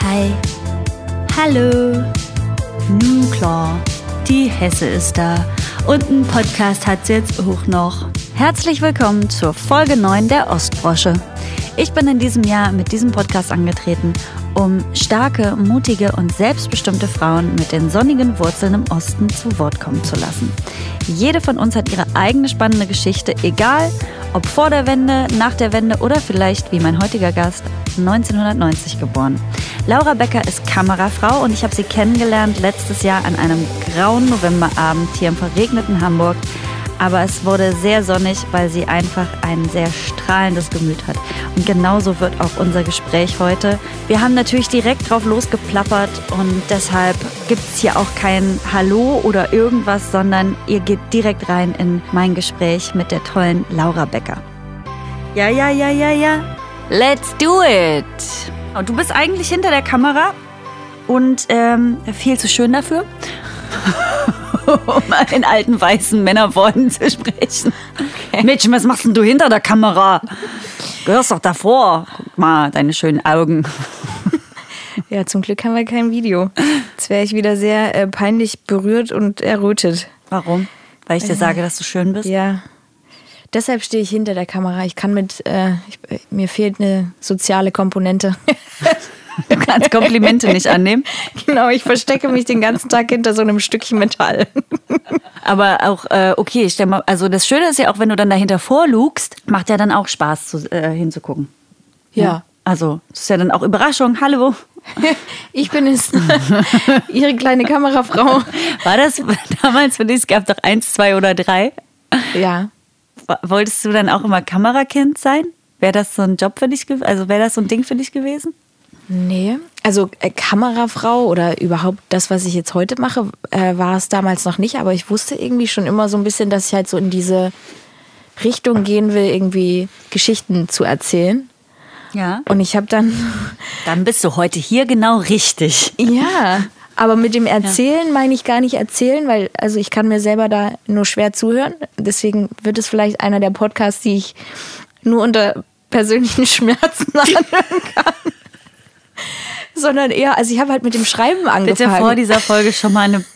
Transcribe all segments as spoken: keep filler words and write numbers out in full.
Hi. Hallo. Nun klar, die Hesse ist da. Und ein Podcast hat's jetzt auch noch. Herzlich willkommen zur Folge neun der Ostbrosche. Ich bin in diesem Jahr mit diesem Podcast angetreten, um starke, mutige und selbstbestimmte Frauen mit den sonnigen Wurzeln im Osten zu Wort kommen zu lassen. Jede von uns hat ihre eigene spannende Geschichte, egal ob vor der Wende, nach der Wende oder vielleicht, wie mein heutiger Gast, neunzehnhundertneunzig geboren. Laura Becker ist Kamerafrau und ich habe sie kennengelernt letztes Jahr an einem grauen Novemberabend hier im verregneten Hamburg. Aber es wurde sehr sonnig, weil sie einfach ein sehr strahlendes Gemüt hat. Und genauso wird auch unser Gespräch heute. Wir haben natürlich direkt drauf losgeplappert und deshalb gibt es hier auch kein Hallo oder irgendwas, sondern ihr geht direkt rein in mein Gespräch mit der tollen Laura Becker. Ja, ja, ja, ja, ja. Let's do it! Du bist eigentlich hinter der Kamera und ähm, viel zu schön dafür. Um in alten weißen Männerworten zu sprechen. Okay. Mädchen, was machst denn du hinter der Kamera? Gehörst doch davor. Guck mal, deine schönen Augen. Ja, zum Glück haben wir kein Video. Jetzt wäre ich wieder sehr äh, peinlich berührt und errötet. Warum? Weil ich dir äh, sage, dass du schön bist? Ja. Deshalb stehe ich hinter der Kamera. Ich kann mit, äh, ich, mir fehlt eine soziale Komponente. Du kannst Komplimente nicht annehmen. Genau, ich verstecke mich den ganzen Tag hinter so einem Stückchen Metall. Aber auch, äh, okay, stell mal, also das Schöne ist ja auch, wenn du dann dahinter vorlugst, macht ja dann auch Spaß zu, äh, hinzugucken. Ja. ja. Also, das ist ja dann auch Überraschung. Hallo. Ich bin es, Ihre kleine Kamerafrau. War das damals für dich, es gab doch eins, zwei oder drei? Ja. Wolltest du dann auch immer Kamerakind sein? Wäre das so ein Job für dich, also wäre das so ein Ding für dich gewesen? Nee, also äh, Kamerafrau oder überhaupt das, was ich jetzt heute mache, äh, war es damals noch nicht. Aber ich wusste irgendwie schon immer so ein bisschen, dass ich halt so in diese Richtung gehen will, irgendwie Geschichten zu erzählen. Ja. Und ich habe dann... Dann bist du heute hier genau richtig. Ja, aber mit dem Erzählen ja. meine ich gar nicht erzählen, weil also ich kann mir selber da nur schwer zuhören. Deswegen wird es vielleicht einer der Podcasts, die ich nur unter persönlichen Schmerzen anhören kann. Sondern eher, also ich habe halt mit dem Schreiben angefangen. Bitte vor dieser Folge schon mal eine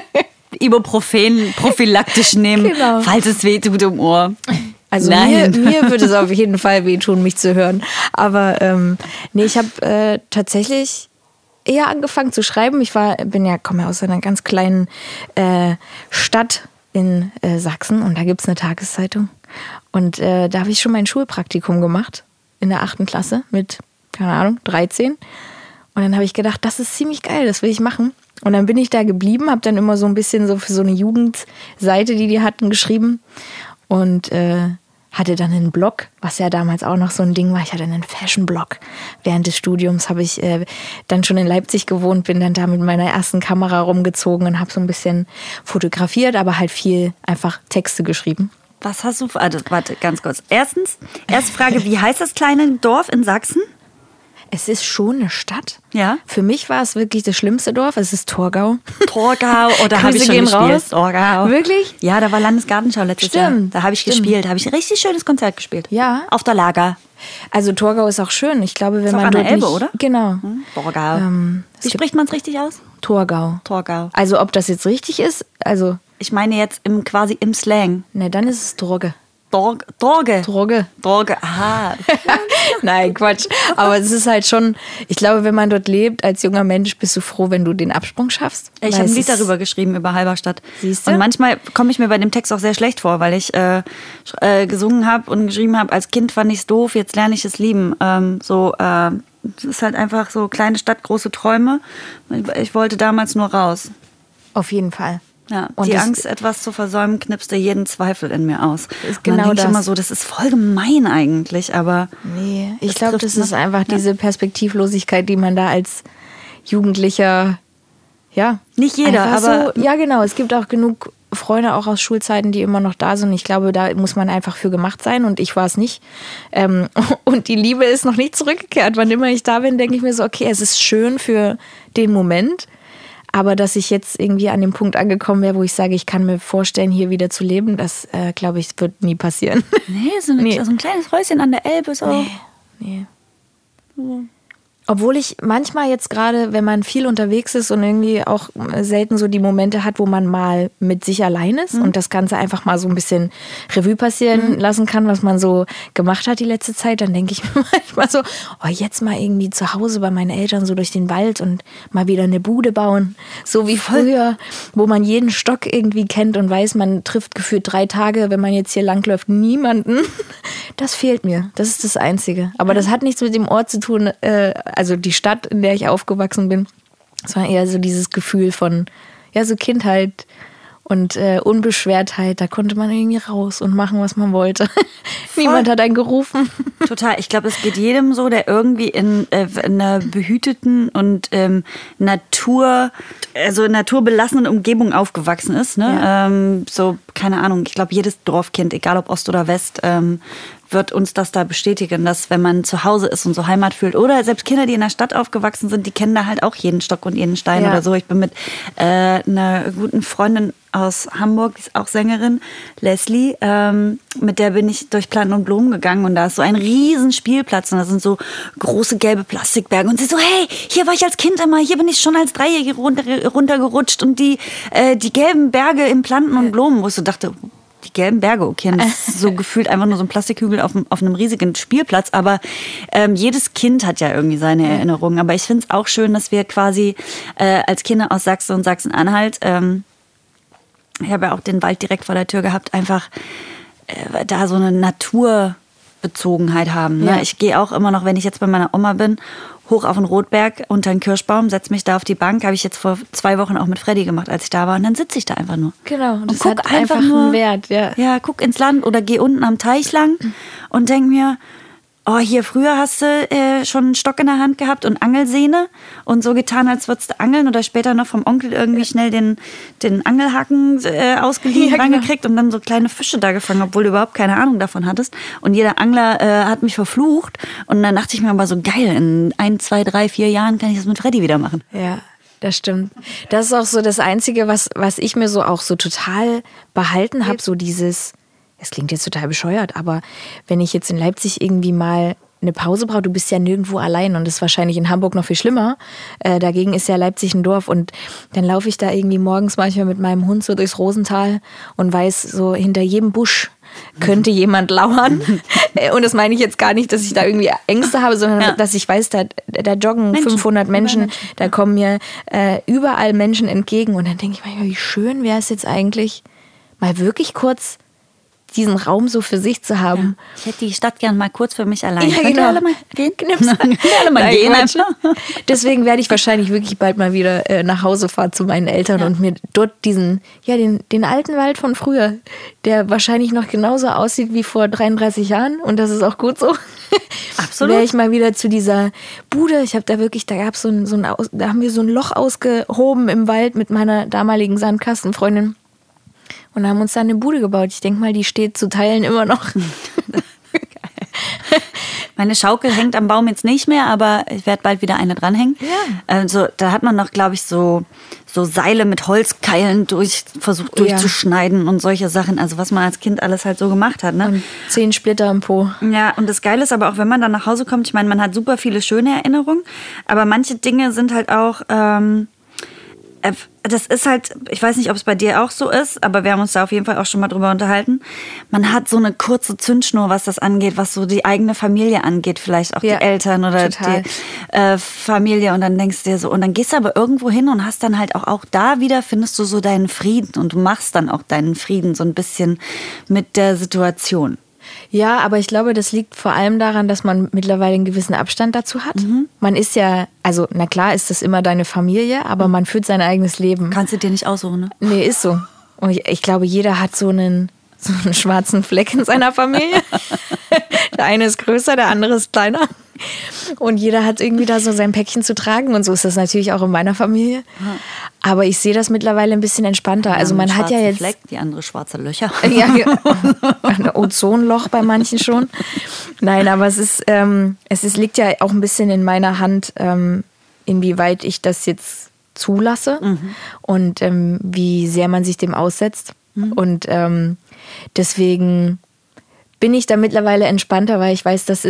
Ibuprofen prophylaktisch nehmen, genau. Falls es weh tut im Ohr. Also mir, mir würde es auf jeden Fall wehtun, mich zu hören. Aber ähm, nee, ich habe äh, tatsächlich eher angefangen zu schreiben. Ich war, bin ja, komme ja aus einer ganz kleinen äh, Stadt in äh, Sachsen und da gibt es eine Tageszeitung. Und äh, da habe ich schon mein Schulpraktikum gemacht in der achten Klasse mit, keine Ahnung, dreizehn. Und dann habe ich gedacht, das ist ziemlich geil, das will ich machen. Und dann bin ich da geblieben, habe dann immer so ein bisschen so für so eine Jugendseite, die die hatten, geschrieben. Und äh, hatte dann einen Blog, was ja damals auch noch so ein Ding war. Ich hatte einen Fashion-Blog. Während des Studiums habe ich äh, dann schon in Leipzig gewohnt, bin dann da mit meiner ersten Kamera rumgezogen und habe so ein bisschen fotografiert, aber halt viel einfach Texte geschrieben. Was hast du, also, warte, ganz kurz. Erstens, erste Frage, wie heißt das kleine Dorf in Sachsen? Es ist schon eine Stadt. Ja. Für mich war es wirklich das schlimmste Dorf. Es ist Torgau. Torgau, oh, da habe ich schon gehen gespielt. Raus. Torgau. Wirklich? Ja, da war Landesgartenschau letztes Stimmt. Jahr. Da habe ich Stimmt. gespielt. Da habe ich ein richtig schönes Konzert gespielt. Ja. Auf der Lager. Also Torgau ist auch schön. Ich glaube, wenn ist man auch an dort der Elbe, nicht, oder? Genau. Hm? Torgau. Ähm, Wie spricht man es richtig aus? Torgau. Torgau. Also ob das jetzt richtig ist, also... Ich meine jetzt im, quasi im Slang. Ne, dann ist es Droge. Dorge. Dorge. Droge. Dorge, aha. Nein, Quatsch. Aber es ist halt schon, ich glaube, wenn man dort lebt, als junger Mensch, bist du froh, wenn du den Absprung schaffst. Ich habe ein Lied darüber geschrieben, über Halberstadt. Siehst du? Und manchmal komme ich mir bei dem Text auch sehr schlecht vor, weil ich äh, äh, gesungen habe und geschrieben habe, als Kind fand ich es doof, jetzt lerne ich es lieben. Ähm, so, äh, es ist halt einfach so kleine Stadt, große Träume. Ich wollte damals nur raus. Auf jeden Fall. Ja, und die Angst, etwas zu versäumen, knipste jeden Zweifel in mir aus. Ist genau und dann denke das. ich immer so, das ist voll gemein eigentlich, aber... Nee, ich glaube, das ist einfach ja. diese Perspektivlosigkeit, die man da als Jugendlicher, ja... Nicht jeder, aber... So, ja, genau, es gibt auch genug Freunde, auch aus Schulzeiten, die immer noch da sind. Ich glaube, da muss man einfach für gemacht sein und ich war es nicht. Ähm, und die Liebe ist noch nicht zurückgekehrt. Wann immer ich da bin, denke ich mir so, okay, es ist schön für den Moment, aber dass ich jetzt irgendwie an dem Punkt angekommen wäre, wo ich sage, ich kann mir vorstellen, hier wieder zu leben, das, äh, glaube ich, wird nie passieren. Nee, so, eine, nee. so ein kleines Häuschen an der Elbe. So. Nee, nee. Obwohl ich manchmal jetzt gerade, wenn man viel unterwegs ist und irgendwie auch selten so die Momente hat, wo man mal mit sich allein ist mhm. und das Ganze einfach mal so ein bisschen Revue passieren mhm. lassen kann, was man so gemacht hat die letzte Zeit, dann denke ich mir manchmal so, oh, jetzt mal irgendwie zu Hause bei meinen Eltern so durch den Wald und mal wieder eine Bude bauen. So wie früher, wo man jeden Stock irgendwie kennt und weiß, man trifft gefühlt drei Tage, wenn man jetzt hier langläuft, niemanden. Das fehlt mir. Das ist das Einzige. Aber das hat nichts mit dem Ort zu tun, äh, also die Stadt, in der ich aufgewachsen bin. Es war eher so dieses Gefühl von, ja, so Kindheit und äh, Unbeschwertheit. Da konnte man irgendwie raus und machen, was man wollte. Niemand hat einen gerufen. Total. Ich glaube, es geht jedem so, der irgendwie in, äh, in einer behüteten und ähm, Natur, also naturbelassenen Umgebung aufgewachsen ist. Ne? Ja. Ähm, so, keine Ahnung. Ich glaube, jedes Dorfkind, egal ob Ost oder West, ähm, wird uns das da bestätigen, dass wenn man zu Hause ist und so Heimat fühlt, oder selbst Kinder, die in der Stadt aufgewachsen sind, die kennen da halt auch jeden Stock und jeden Stein ja. oder so. Ich bin mit äh, einer guten Freundin aus Hamburg, die ist auch Sängerin, Leslie, ähm, mit der bin ich durch Planten und Blumen gegangen und da ist so ein riesen Spielplatz und da sind so große gelbe Plastikberge und sie so, hey, hier war ich als Kind immer, hier bin ich schon als Dreijährige runter, runtergerutscht und die, äh, die gelben Berge in Planten und Blumen, wo ich so dachte, die gelben Berge, okay, und das ist so gefühlt einfach nur so ein Plastikhügel auf, auf einem riesigen Spielplatz, aber ähm, jedes Kind hat ja irgendwie seine Erinnerungen, aber ich finde es auch schön, dass wir quasi äh, als Kinder aus Sachsen und Sachsen-Anhalt, ähm, ich habe ja auch den Wald direkt vor der Tür gehabt, einfach äh, da so eine Naturbezogenheit haben. Ne? Ja. Ich gehe auch immer noch, wenn ich jetzt bei meiner Oma bin, hoch auf den Rotberg unter einen Kirschbaum, setze mich da auf die Bank, habe ich jetzt vor zwei Wochen auch mit Freddy gemacht, als ich da war, und dann sitze ich da einfach nur. Genau, und das guck hat einfach, einfach nur, einen Wert. Ja. ja, guck ins Land oder geh unten am Teich lang und denk mir, oh, hier früher hast du äh, schon einen Stock in der Hand gehabt und Angelsehne und so getan, als würdest du angeln oder später noch vom Onkel irgendwie schnell den, den Angelhaken äh, ausgeliehen, ja, rangekriegt genau. und dann so kleine Fische da gefangen, obwohl du überhaupt keine Ahnung davon hattest. Und jeder Angler äh, hat mich verflucht und dann dachte ich mir aber so, geil, in ein, zwei, drei, vier Jahren kann ich das mit Freddy wieder machen. Ja. Das stimmt. Das ist auch so das Einzige, was, was ich mir so auch so total behalten habe, so dieses, es klingt jetzt total bescheuert, aber wenn ich jetzt in Leipzig irgendwie mal eine Pause brauche, du bist ja nirgendwo allein und das ist wahrscheinlich in Hamburg noch viel schlimmer. Äh, dagegen ist ja Leipzig ein Dorf und dann laufe ich da irgendwie morgens manchmal mit meinem Hund so durchs Rosental und weiß, so hinter jedem Busch könnte jemand lauern. Und das meine ich jetzt gar nicht, dass ich da irgendwie Ängste habe, sondern ja. dass ich weiß, da, da joggen Menschen. fünfhundert Menschen, Menschen, da kommen mir äh, überall Menschen entgegen und dann denke ich manchmal, wie schön wäre es jetzt eigentlich, mal wirklich kurz diesen Raum so für sich zu haben. Ja. Ich hätte die Stadt gern mal kurz für mich allein. Ja, genau. alle mal gehen? alle mal Nein, gehen. Deswegen werde ich wahrscheinlich wirklich bald mal wieder äh, nach Hause fahren zu meinen Eltern ja. und mir dort diesen, ja, den, den alten Wald von früher, der wahrscheinlich noch genauso aussieht wie vor dreiunddreißig Jahren und das ist auch gut so. Absolut. Wäre ich mal wieder zu dieser Bude. Ich habe da wirklich, da gab so ein, so ein, da haben wir so ein Loch ausgehoben im Wald mit meiner damaligen Sandkastenfreundin. Und haben uns da eine Bude gebaut. Ich denke mal, die steht zu Teilen immer noch. Meine Schaukel hängt am Baum jetzt nicht mehr, aber ich werde bald wieder eine dranhängen. Ja. Also, da hat man noch, glaube ich, so, so Seile mit Holzkeilen durch, versucht durchzuschneiden ja. und solche Sachen. Also was man als Kind alles halt so gemacht hat. Ne? Und zehn Splitter im Po. Ja, und das Geile ist aber auch, wenn man dann nach Hause kommt, ich meine, man hat super viele schöne Erinnerungen, aber manche Dinge sind halt auch... Ähm, das ist halt, ich weiß nicht, ob es bei dir auch so ist, aber wir haben uns da auf jeden Fall auch schon mal drüber unterhalten. Man hat so eine kurze Zündschnur, was das angeht, was so die eigene Familie angeht, vielleicht auch ja, die Eltern oder total. die äh, Familie. Und dann denkst du dir so, und dann gehst du aber irgendwo hin und hast dann halt auch, auch da wieder, findest du so deinen Frieden und du machst dann auch deinen Frieden so ein bisschen mit der Situation. Ja, aber ich glaube, das liegt vor allem daran, dass man mittlerweile einen gewissen Abstand dazu hat. Mhm. Man ist ja, also na klar ist das immer deine Familie, aber man führt sein eigenes Leben. Kannst du dir nicht aussuchen, ne? Nee, ist so. Und ich, ich glaube, jeder hat so einen, so einen schwarzen Fleck in seiner Familie. Der eine ist größer, der andere ist kleiner. Und jeder hat irgendwie da so sein Päckchen zu tragen. Und so ist das natürlich auch in meiner Familie. Aber ich sehe das mittlerweile ein bisschen entspannter. Also man hat ja jetzt Fleck, die andere schwarze Löcher. Ja, ein Ozonloch bei manchen schon. Nein, aber es ist, ähm, es ist, liegt ja auch ein bisschen in meiner Hand, ähm, inwieweit ich das jetzt zulasse mhm. und ähm, wie sehr man sich dem aussetzt. Mhm. Und ähm, deswegen bin ich da mittlerweile entspannter, weil ich weiß, das ist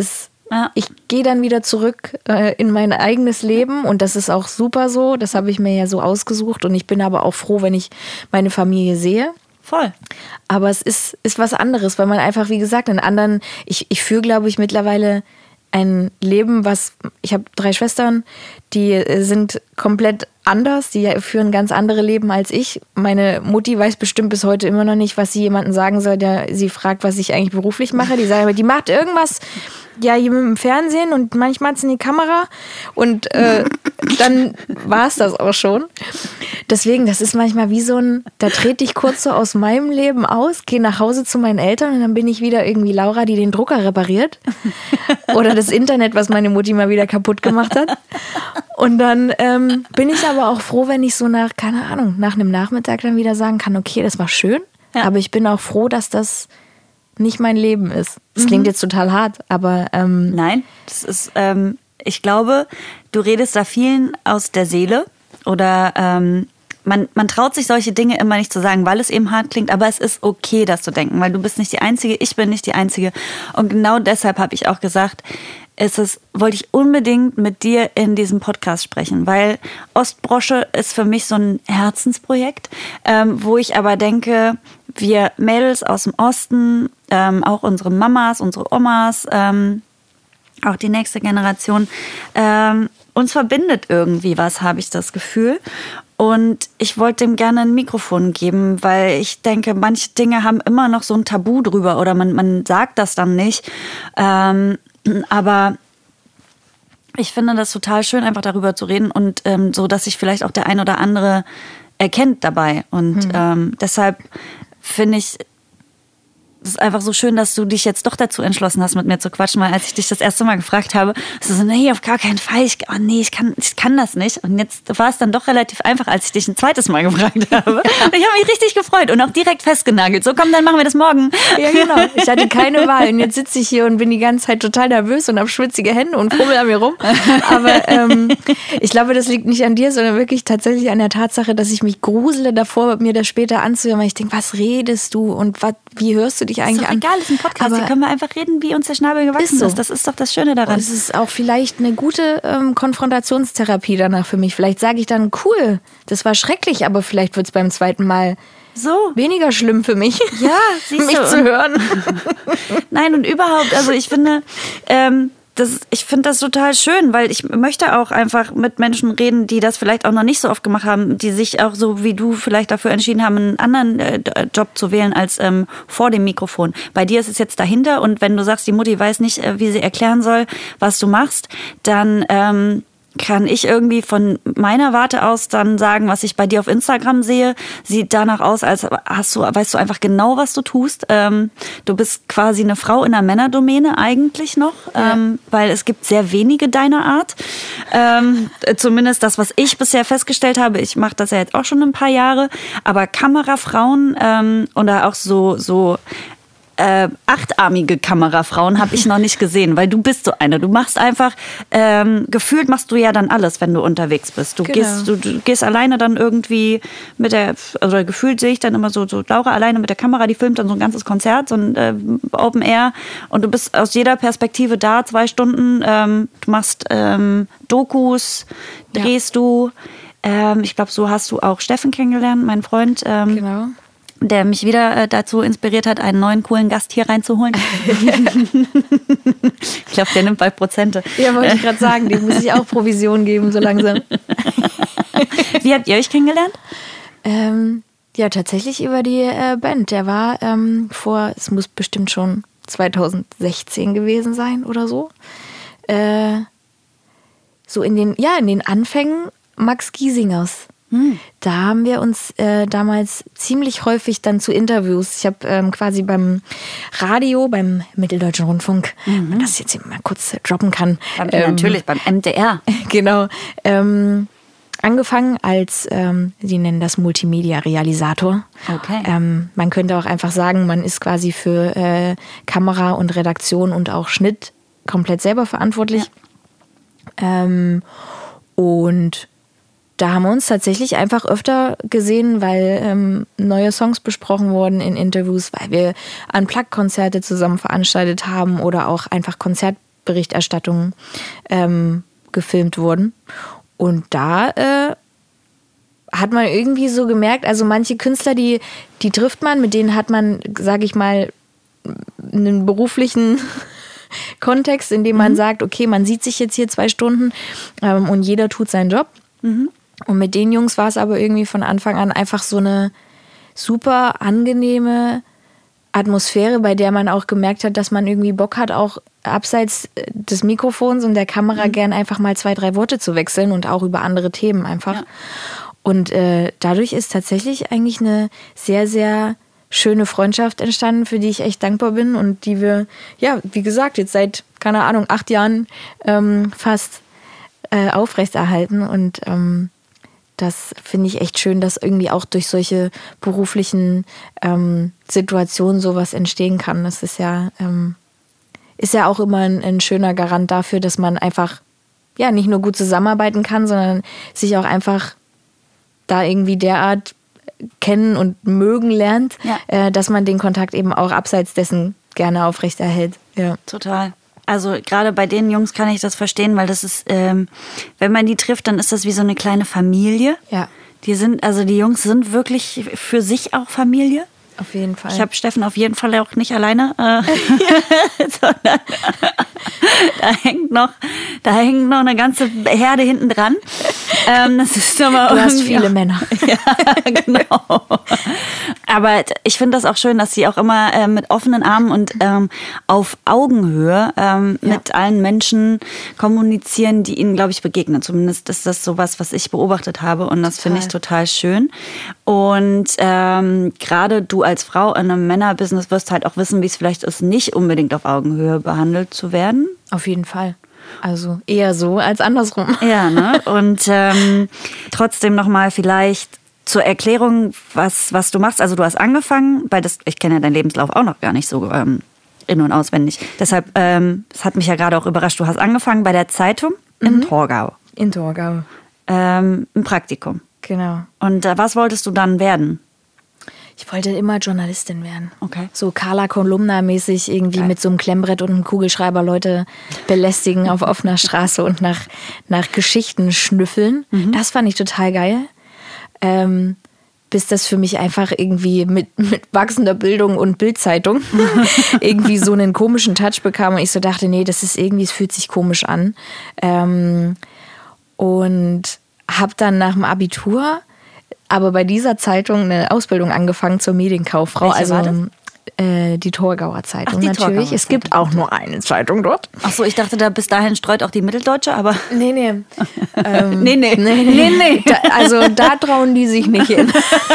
Ja. Ich gehe dann wieder zurück äh, in mein eigenes Leben und das ist auch super so. Das habe ich mir ja so ausgesucht und ich bin aber auch froh, wenn ich meine Familie sehe. Voll. Aber es ist, ist was anderes, weil man einfach, wie gesagt, einen anderen, ich, ich führe, glaube ich, mittlerweile ein Leben, was, ich habe drei Schwestern, die sind komplett anders, die führen ganz andere Leben als ich. Meine Mutti weiß bestimmt bis heute immer noch nicht, was sie jemandem sagen soll, der sie fragt, was ich eigentlich beruflich mache. Die sagen, die macht irgendwas, ja, hier mit dem Fernsehen und manchmal in die Kamera und äh, dann war es das auch schon. Deswegen, das ist manchmal wie so ein, da trete ich kurz so aus meinem Leben aus, gehe nach Hause zu meinen Eltern und dann bin ich wieder irgendwie Laura, die den Drucker repariert. Oder das Internet, was meine Mutti mal wieder kaputt gemacht hat. Und dann ähm, bin ich aber auch froh, wenn ich so nach, keine Ahnung, nach einem Nachmittag dann wieder sagen kann, okay, das war schön, ja. aber ich bin auch froh, dass das nicht mein Leben ist. Das klingt jetzt total hart, aber... Ähm Nein, das ist, ähm, ich glaube, du redest da vielen aus der Seele oder ähm, man, man traut sich solche Dinge immer nicht zu sagen, weil es eben hart klingt, aber es ist okay, das zu denken, weil du bist nicht die Einzige, ich bin nicht die Einzige und genau deshalb habe ich auch gesagt, ist es, wollte ich unbedingt mit dir in diesem Podcast sprechen, weil Ostbrosche ist für mich so ein Herzensprojekt, ähm, wo ich aber denke, wir Mädels aus dem Osten, ähm, auch unsere Mamas, unsere Omas, ähm, auch die nächste Generation, ähm, uns verbindet irgendwie was, habe ich das Gefühl. Und ich wollte dem gerne ein Mikrofon geben, weil ich denke, manche Dinge haben immer noch so ein Tabu drüber oder man, man sagt das dann nicht. Ähm, aber ich finde das total schön, einfach darüber zu reden und ähm, so, dass sich vielleicht auch der ein oder andere erkennt dabei. Und hm. ähm, deshalb finde ich es ist einfach so schön, dass du dich jetzt doch dazu entschlossen hast, mit mir zu quatschen, weil als ich dich das erste Mal gefragt habe, so, so nee, auf gar keinen Fall, ich, oh nee, ich kann, ich kann das nicht. Und jetzt war es dann doch relativ einfach, als ich dich ein zweites Mal gefragt habe. Und ich habe mich richtig gefreut und auch direkt festgenagelt. So, komm, dann machen wir das morgen. Ja, genau. Ich hatte keine Wahl und jetzt sitze ich hier und bin die ganze Zeit total nervös und habe schwitzige Hände und fummel an mir rum. Aber ähm, ich glaube, das liegt nicht an dir, sondern wirklich tatsächlich an der Tatsache, dass ich mich grusele davor, mir das später anzuhören, weil ich denke, was redest du und was, wie hörst du dich eigentlich an? Ist doch egal, ist ein Podcast. Aber hier können wir einfach reden, wie uns der Schnabel gewachsen ist. So. ist. Das ist doch das Schöne daran. Und es ist auch vielleicht eine gute ähm, Konfrontationstherapie danach für mich. Vielleicht sage ich dann, cool, das war schrecklich, aber vielleicht wird es beim zweiten Mal so weniger schlimm für mich, ja, siehst mich du. zu hören. Nein, und überhaupt, also ich finde... Ähm, Das, ich finde das total schön, weil ich möchte auch einfach mit Menschen reden, die das vielleicht auch noch nicht so oft gemacht haben, die sich auch so wie du vielleicht dafür entschieden haben, einen anderen äh, Job zu wählen als ähm, vor dem Mikrofon. Bei dir ist es jetzt dahinter und wenn du sagst, die Mutti weiß nicht, äh, wie sie erklären soll, was du machst, dann... Ähm, kann ich irgendwie von meiner Warte aus dann sagen, was ich bei dir auf Instagram sehe, sieht danach aus, als hast du, weißt du einfach genau, was du tust. Ähm, du bist quasi eine Frau in der Männerdomäne eigentlich noch, ja. ähm, weil es gibt sehr wenige deiner Art. Ähm, zumindest das, was ich bisher festgestellt habe. Ich mache das ja jetzt auch schon ein paar Jahre, aber Kamerafrauen ähm, oder auch so so Äh, achtarmige Kamerafrauen habe ich noch nicht gesehen, weil du bist so eine. Du machst einfach, ähm, gefühlt machst du ja dann alles, wenn du unterwegs bist. Du, genau. gehst, du, du gehst alleine dann irgendwie mit der, also gefühlt sehe ich dann immer so, so Laura alleine mit der Kamera, die filmt dann so ein ganzes Konzert, so ein äh, Open Air und du bist aus jeder Perspektive da, zwei Stunden. Ähm, du machst ähm, Dokus, drehst ja. du. Ähm, ich glaube, so hast du auch Steffen kennengelernt, meinen Freund. Ähm, genau. Der mich wieder äh, dazu inspiriert hat, einen neuen coolen Gast hier reinzuholen. Ich glaube, der nimmt bald Prozente. Ja, wollte ich gerade sagen, dem muss ich auch Provision geben, so langsam. Wie habt ihr euch kennengelernt? Ähm, ja, tatsächlich über die äh, Band. Der war ähm, vor, es muss bestimmt schon zwanzig sechzehn gewesen sein oder so. Äh, so in den, ja, in den Anfängen Max Giesingers. Hm. Da haben wir uns äh, damals ziemlich häufig dann zu Interviews. Ich habe ähm, quasi beim Radio, beim Mitteldeutschen Rundfunk, mhm. wenn man das jetzt mal kurz äh, droppen kann. Beim, ähm, natürlich, beim M D R. Genau. Ähm, angefangen als, ähm, die nennen das Multimedia-Realisator. Okay. Ähm, man könnte auch einfach sagen, man ist quasi für äh, Kamera und Redaktion und auch Schnitt komplett selber verantwortlich. Ja. Ähm, und da haben wir uns tatsächlich einfach öfter gesehen, weil ähm, neue Songs besprochen wurden in Interviews, weil wir Unplugged-Konzerte zusammen veranstaltet haben oder auch einfach Konzert Tagesberichterstattungen ähm, gefilmt wurden. Und da äh, hat man irgendwie so gemerkt, also manche Künstler, die, die trifft man, mit denen hat man, sage ich mal, einen beruflichen Kontext, in dem man mhm. sagt, okay, man sieht sich jetzt hier zwei Stunden ähm, und jeder tut seinen Job. Mhm. Und mit den Jungs war es aber irgendwie von Anfang an einfach so eine super angenehme Atmosphäre, bei der man auch gemerkt hat, dass man irgendwie Bock hat, auch abseits des Mikrofons und der Kamera mhm. gern einfach mal zwei, drei Worte zu wechseln und auch über andere Themen einfach. Ja. Und äh, dadurch ist tatsächlich eigentlich eine sehr, sehr schöne Freundschaft entstanden, für die ich echt dankbar bin und die wir, ja, wie gesagt, jetzt seit, keine Ahnung, acht Jahren ähm, fast äh, aufrechterhalten. Und ähm, das finde ich echt schön, dass irgendwie auch durch solche beruflichen ähm, Situationen sowas entstehen kann. Das ist ja, ähm, ist ja auch immer ein, ein schöner Garant dafür, dass man einfach ja nicht nur gut zusammenarbeiten kann, sondern sich auch einfach da irgendwie derart kennen und mögen lernt, ja. äh, dass man den Kontakt eben auch abseits dessen gerne aufrechterhält. Ja. Total. Also gerade bei den Jungs kann ich das verstehen, weil das ist, ähm, wenn man die trifft, dann ist das wie so eine kleine Familie. Ja. Die sind, also die Jungs sind wirklich für sich auch Familie. Auf jeden Fall. Ich habe Steffen auf jeden Fall auch nicht alleine, äh, sondern da hängt noch, da hängt noch eine ganze Herde hinten dran. Ähm, das ist aber du hast viele auch, Männer. Ja, genau. Aber ich finde das auch schön, dass sie auch immer äh, mit offenen Armen und ähm, auf Augenhöhe ähm, ja. mit allen Menschen kommunizieren, die ihnen, glaube ich, begegnen. Zumindest ist das sowas, was ich beobachtet habe und das finde ich total schön. Und ähm, gerade du als Frau in einem Männerbusiness wirst halt auch wissen, wie es vielleicht ist, nicht unbedingt auf Augenhöhe behandelt zu werden. Auf jeden Fall. Also eher so als andersrum. Ja, ne? Und ähm, trotzdem nochmal vielleicht zur Erklärung, was, was du machst. Also du hast angefangen, weil das, ich kenne ja deinen Lebenslauf auch noch gar nicht so ähm, in- und auswendig. Deshalb, ähm, das hat mich ja gerade auch überrascht. Du hast angefangen bei der Zeitung in mhm. Torgau. In Torgau. Ähm, ein Praktikum. Genau. Und äh, was wolltest du dann werden? Ich wollte immer Journalistin werden. Okay. So Carla Kolumna-mäßig irgendwie Geil. Mit so einem Klemmbrett und einem Kugelschreiber Leute belästigen auf offener Straße und nach, nach Geschichten schnüffeln. Mhm. Das fand ich total geil. Ähm, bis das für mich einfach irgendwie mit, mit wachsender Bildung und Bildzeitung irgendwie so einen komischen Touch bekam. Und ich so dachte, nee, das ist irgendwie, es fühlt sich komisch an. Ähm, und habe dann nach dem Abitur aber bei dieser Zeitung eine Ausbildung angefangen zur Medienkauffrau. Welche also war das? Äh, die Torgauer Zeitung Ach, die natürlich. Torgauer es gibt Zeitung. auch nur eine Zeitung dort. Ach so, ich dachte, da bis dahin streut auch die Mitteldeutsche, aber... Nee, nee. ähm, nee, nee. nee, nee. nee, nee. Da, also da trauen die sich nicht hin.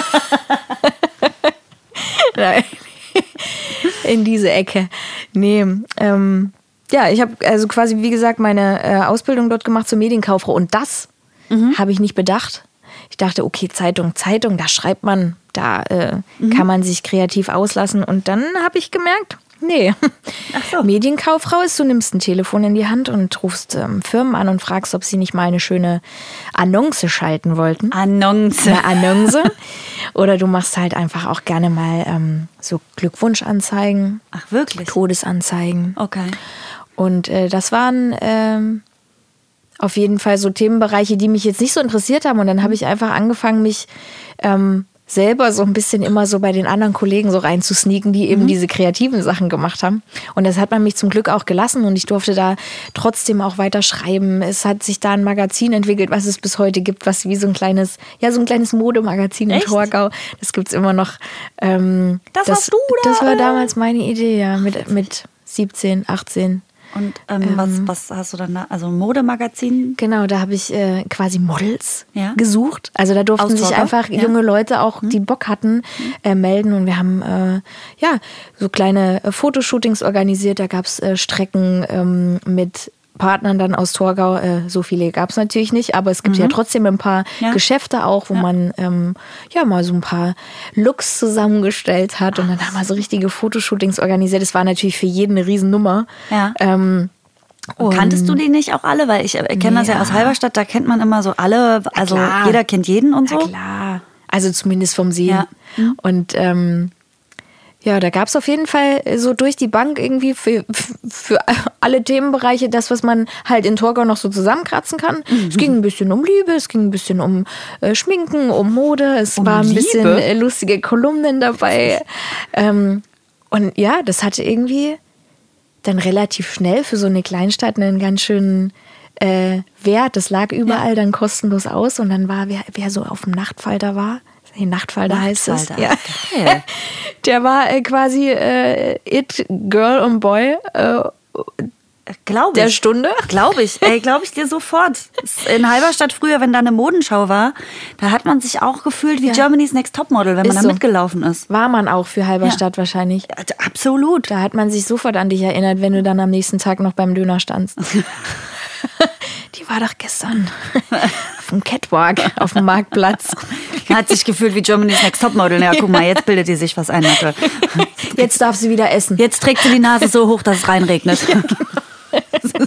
Nein. In diese Ecke. Nee, ähm, ja, ich habe also quasi, wie gesagt, meine äh, Ausbildung dort gemacht zur Medienkauffrau. Und das mhm. habe ich nicht bedacht. Ich dachte, okay, Zeitung, Zeitung, da schreibt man, da äh, mhm. kann man sich kreativ auslassen. Und dann habe ich gemerkt, nee, Ach so. Medienkauffrau ist, du nimmst ein Telefon in die Hand und rufst ähm, Firmen an und fragst, ob sie nicht mal eine schöne Annonce schalten wollten. Annonce. Eine Annonce. Oder du machst halt einfach auch gerne mal ähm, so Glückwunschanzeigen. Ach, wirklich? Todesanzeigen. Okay. Und äh, das waren... Ähm, auf jeden Fall so Themenbereiche, die mich jetzt nicht so interessiert haben. Und dann habe ich einfach angefangen, mich ähm, selber so ein bisschen immer so bei den anderen Kollegen so reinzusneaken, die eben mhm. diese kreativen Sachen gemacht haben. Und das hat man mich zum Glück auch gelassen und ich durfte da trotzdem auch weiter schreiben. Es hat sich da ein Magazin entwickelt, was es bis heute gibt, was wie so ein kleines, ja, so ein kleines Modemagazin in Torgau. Das gibt's immer noch. Ähm, das, das hast du da? Das war damals meine Idee, ja, mit, mit siebzehn, achtzehn. Und ähm, ähm, was, was hast du dann da? Also Modemagazin? Genau, da habe ich äh, quasi Models ja. gesucht. Also da durften Aus sich Torgau? einfach ja. junge Leute auch, hm. die Bock hatten, äh, melden. Und wir haben äh, ja so kleine äh, Fotoshootings organisiert. Da gab es äh, Strecken ähm, mit Partnern dann aus Torgau. Äh, so viele gab es natürlich nicht, aber es gibt mhm. ja trotzdem ein paar ja. Geschäfte auch, wo ja. man ähm, ja mal so ein paar Looks zusammengestellt hat und dann haben wir so richtige Fotoshootings organisiert. Das war natürlich für jeden eine Riesennummer. Ja. Ähm, und Kanntest du die nicht auch alle? Weil ich kenne ja. das ja aus Halberstadt, da kennt man immer so alle, also jeder kennt jeden und so. Na klar, also zumindest vom Sehen. Ja. Mhm. Und ähm, Ja, da gab es auf jeden Fall so durch die Bank irgendwie für, für alle Themenbereiche das, was man halt in Torgau noch so zusammenkratzen kann. Mhm. Es ging ein bisschen um Liebe, es ging ein bisschen um äh, Schminken, um Mode, es um war ein Liebe? bisschen äh, lustige Kolumnen dabei. ähm, und ja, das hatte irgendwie dann relativ schnell für so eine Kleinstadt einen ganz schönen äh, Wert. Das lag überall ja. dann kostenlos aus und dann war, wer, wer so auf dem Nachtfalter war, Nee, Nachtfalter heißt es. Ja. Geil. Der war äh, quasi äh, It, Girl und Boy äh, Glaube der ich. Stunde. Glaube ich. Ey, glaube ich dir sofort. In Halberstadt früher, wenn da eine Modenschau war, da hat man sich auch gefühlt wie ja. Germany's Next Topmodel, wenn ist man da so. mitgelaufen ist. War man auch für Halberstadt ja. wahrscheinlich. Ja, absolut. Da hat man sich sofort an dich erinnert, wenn du dann am nächsten Tag noch beim Döner standst. Die war doch gestern auf dem Catwalk, auf dem Marktplatz. Hat sich gefühlt wie Germany's Next Topmodel. Ja, guck mal, jetzt bildet die sich was ein. Nacke. Jetzt darf sie wieder essen. Jetzt trägt sie die Nase so hoch, dass es reinregnet. Ja, genau.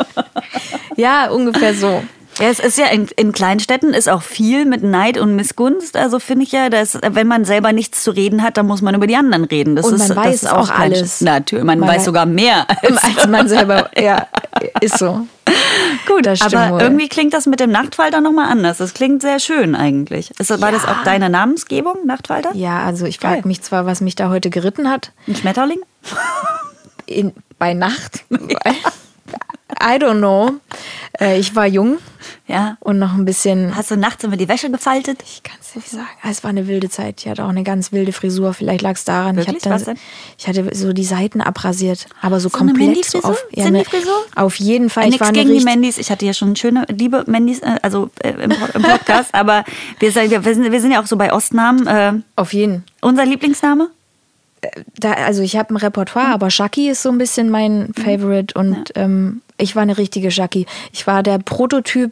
Ja, ungefähr so. Ja, es ist ja in, in Kleinstädten ist auch viel mit Neid und Missgunst. Also finde ich ja, dass wenn man selber nichts zu reden hat, dann muss man über die anderen reden. Das und man ist, weiß das ist auch alles. Natürlich, man, man weiß sogar mehr als, als man selber. Ja, ist so. Gut, das stimmt aber wohl. irgendwie klingt das mit dem Nachtfalter nochmal anders. Das klingt sehr schön eigentlich. Ist, war ja. das auch deine Namensgebung, Nachtfalter? Ja, also ich frage mich zwar, was mich da heute geritten hat. Ein Schmetterling? In, bei Nacht? I don't know. Äh, ich war jung. Ja. Und noch ein bisschen. Hast du nachts immer die Wäsche gefaltet? Ich kann es nicht sagen. Es war eine wilde Zeit. Ich hatte auch eine ganz wilde Frisur. Vielleicht lag es daran. Wirklich? Ich, dann, Was denn? ich hatte so die Seiten abrasiert. Aber so, so komplett. So auf, ja, eine, auf jeden Fall. Nichts ich war gegen eine die Mandys. Ich hatte ja schon schöne, liebe Mandys, äh, also äh, im, im Podcast. Aber wir, wir, sind, wir sind ja auch so bei Ostnamen. Äh, auf jeden. Unser Lieblingsname? Da, also ich habe ein Repertoire, mhm. aber Shaki ist so ein bisschen mein Favorite. Und ja. ähm, ich war eine richtige Shaki. Ich war der Prototyp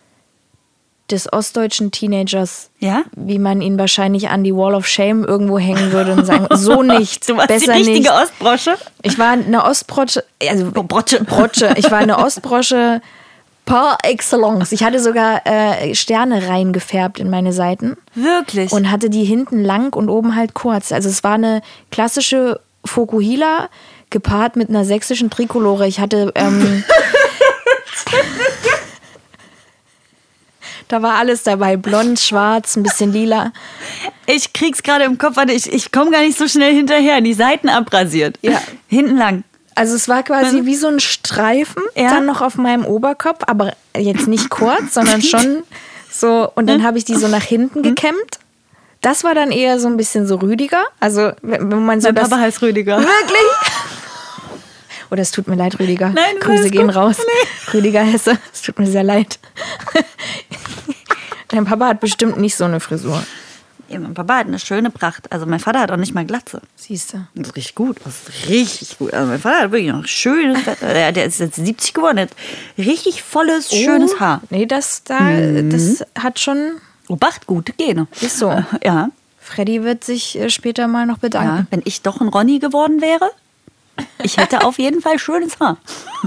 des ostdeutschen Teenagers, ja? wie man ihn wahrscheinlich an die Wall of Shame irgendwo hängen würde und sagen, so nicht, du warst besser die richtige nicht. Ostbrosche? Ich war eine Ostbrosche, also Brotsche. Brotsche. Ich war eine Ostbrosche par excellence. Ich hatte sogar äh, Sterne reingefärbt in meine Seiten. Wirklich? Und hatte die hinten lang und oben halt kurz. Also es war eine klassische Fokuhila gepaart mit einer sächsischen Trikolore. Ich hatte... Ähm, da war alles dabei. Blond, schwarz, ein bisschen lila. Ich krieg's gerade im Kopf. Warte, ich, ich komme gar nicht so schnell hinterher. Die Seiten abrasiert. Ja. Hinten lang. Also es war quasi wie so ein Streifen, ja. dann noch auf meinem Oberkopf, aber jetzt nicht kurz, sondern schon so. Und dann habe ich die so nach hinten gekämmt. Das war dann eher so ein bisschen so Rüdiger. Also wenn man so mein das... Papa heißt Rüdiger. Wirklich? Oh, das tut mir leid, Rüdiger. Nein, Grüße gehen gut. raus. Nee. Rüdiger Hesse, es tut mir sehr leid. Dein Papa hat bestimmt nicht so eine Frisur. Ja, mein Papa hat eine schöne Pracht. Also mein Vater hat auch nicht mal Glatze. Siehst du. Das ist richtig gut. Das ist richtig gut. Also mein Vater hat wirklich noch schönes... der, der ist jetzt siebzig geworden. Der hat richtig volles, oh, schönes Haar. Nee, das, da, mhm. das hat schon... Obacht, gute Gene. Ist so. Äh, ja. Freddy wird sich später mal noch bedanken. Ja, wenn ich doch ein Ronny geworden wäre, ich hätte auf jeden Fall schönes Haar.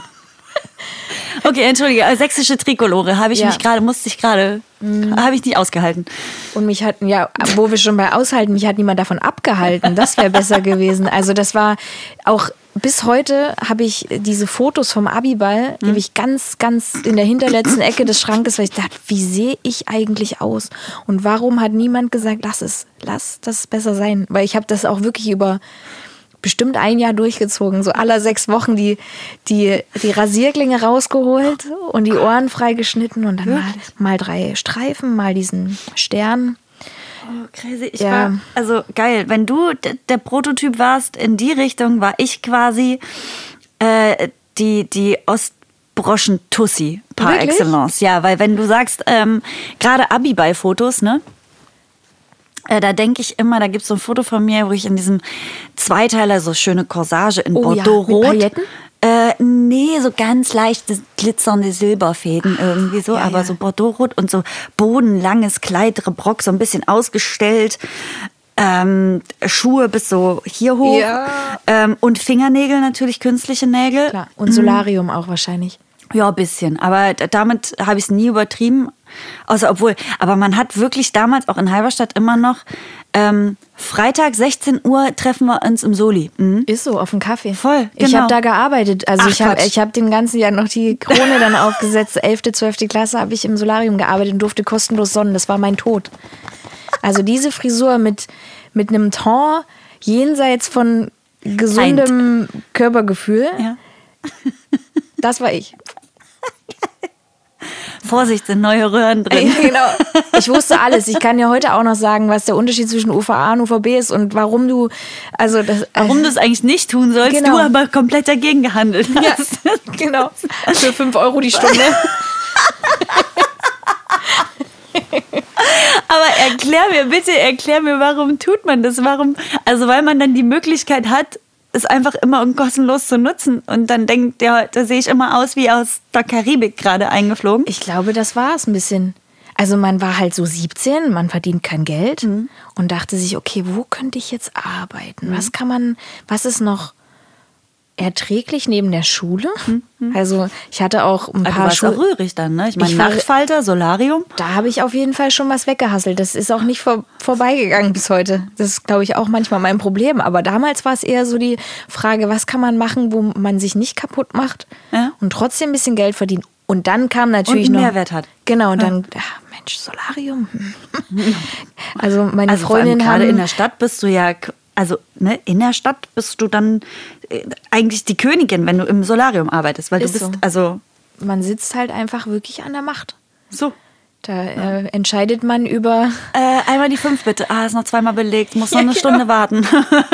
Okay, entschuldige, sächsische Trikolore habe ich ja. mich gerade, musste ich gerade, mhm. habe ich nicht ausgehalten. Und mich hatten, ja, wo wir schon bei aushalten, mich hat niemand davon abgehalten. Das wäre besser gewesen. Also das war auch, bis heute habe ich diese Fotos vom Abiball, die habe ich ganz, ganz in der hinterletzten Ecke des Schrankes, weil ich dachte, wie sehe ich eigentlich aus? Und warum hat niemand gesagt, lass es, lass das besser sein? Weil ich habe das auch wirklich über bestimmt ein Jahr durchgezogen, so alle sechs Wochen die, die, die Rasierklinge rausgeholt und die Ohren freigeschnitten und dann mal, mal drei Streifen, mal diesen Stern. Oh, crazy. Ich ja. war, also geil, wenn du d- der Prototyp warst, in die Richtung war ich quasi äh, die, die Ostbroschen-Tussi par Wirklich? excellence. Ja, weil wenn du sagst, ähm, gerade Abiball-Fotos, ne? Da denke ich immer, da gibt es so ein Foto von mir, wo ich in diesem Zweiteiler so schöne Corsage in oh, Bordeaux-Rot. Ja, mit Pailletten? Äh, nee, so ganz leichte glitzernde Silberfäden irgendwie so, ja, aber ja. so Bordeaux-Rot und so bodenlanges Kleid, Rebrock, so ein bisschen ausgestellt. Ähm, Schuhe bis so hier hoch. Ja. Ähm, und Fingernägel natürlich, künstliche Nägel. Klar. Und Solarium mhm. auch wahrscheinlich. Ja, ein bisschen. Aber damit habe ich es nie übertrieben. Außer obwohl, aber man hat wirklich damals auch in Halberstadt immer noch ähm, Freitag sechzehn Uhr treffen wir uns im Soli. Mhm. Ist so, auf dem Kaffee. Voll, genau. Ich habe da gearbeitet. Also Ach, ich habe Quatsch. ich hab dem ganzen Jahr noch die Krone dann aufgesetzt. elfte, zwölfte Klasse habe ich im Solarium gearbeitet und durfte kostenlos sonnen. Das war mein Tod. Also diese Frisur mit, mit einem Ton jenseits von gesundem Körpergefühl, Ja. das war ich. Vorsicht, sind neue Röhren drin. Ja, genau. Ich wusste alles. Ich kann ja heute auch noch sagen, was der Unterschied zwischen U V A und U V B ist und warum du, also das, Warum du es eigentlich nicht tun sollst, Genau. du aber komplett dagegen gehandelt ja, hast. genau. Für fünf Euro die Stunde. Aber erklär mir, bitte erklär mir, warum tut man das? Warum? Also weil man dann die Möglichkeit hat, es einfach immer und kostenlos zu nutzen und dann denkt, ja, da sehe ich immer aus wie aus der Karibik gerade eingeflogen. Ich glaube, das war es ein bisschen. Also man war halt so siebzehn, man verdient kein Geld Mhm. und dachte sich, okay, wo könnte ich jetzt arbeiten? Was kann man, was ist noch erträglich neben der Schule? Also ich hatte auch ein Aber du paar warst auch Schulen. rührig dann, ne? Ich meine, Ich war- Nachtfalter, Solarium. Da habe ich auf jeden Fall schon was weggehasselt. Das ist auch nicht vor, vorbeigegangen bis heute. Das ist, glaube ich, auch manchmal mein Problem. Aber damals war es eher so die Frage, was kann man machen, wo man sich nicht kaputt macht Ja. und trotzdem ein bisschen Geld verdient. Und dann kam natürlich Und einen noch... Mehrwert hat. Genau, und dann, ja, Mensch, Solarium. Also meine Also vor allem Freundin gerade haben... in der Stadt bist du ja, also ne, in der Stadt bist du dann äh, eigentlich die Königin, wenn du im Solarium arbeitest, weil Ist du bist, so. also man sitzt halt einfach wirklich an der Macht. so. Da äh, entscheidet man über... Äh, einmal die fünf bitte. Ah, ist noch zweimal belegt, muss noch eine Stunde warten.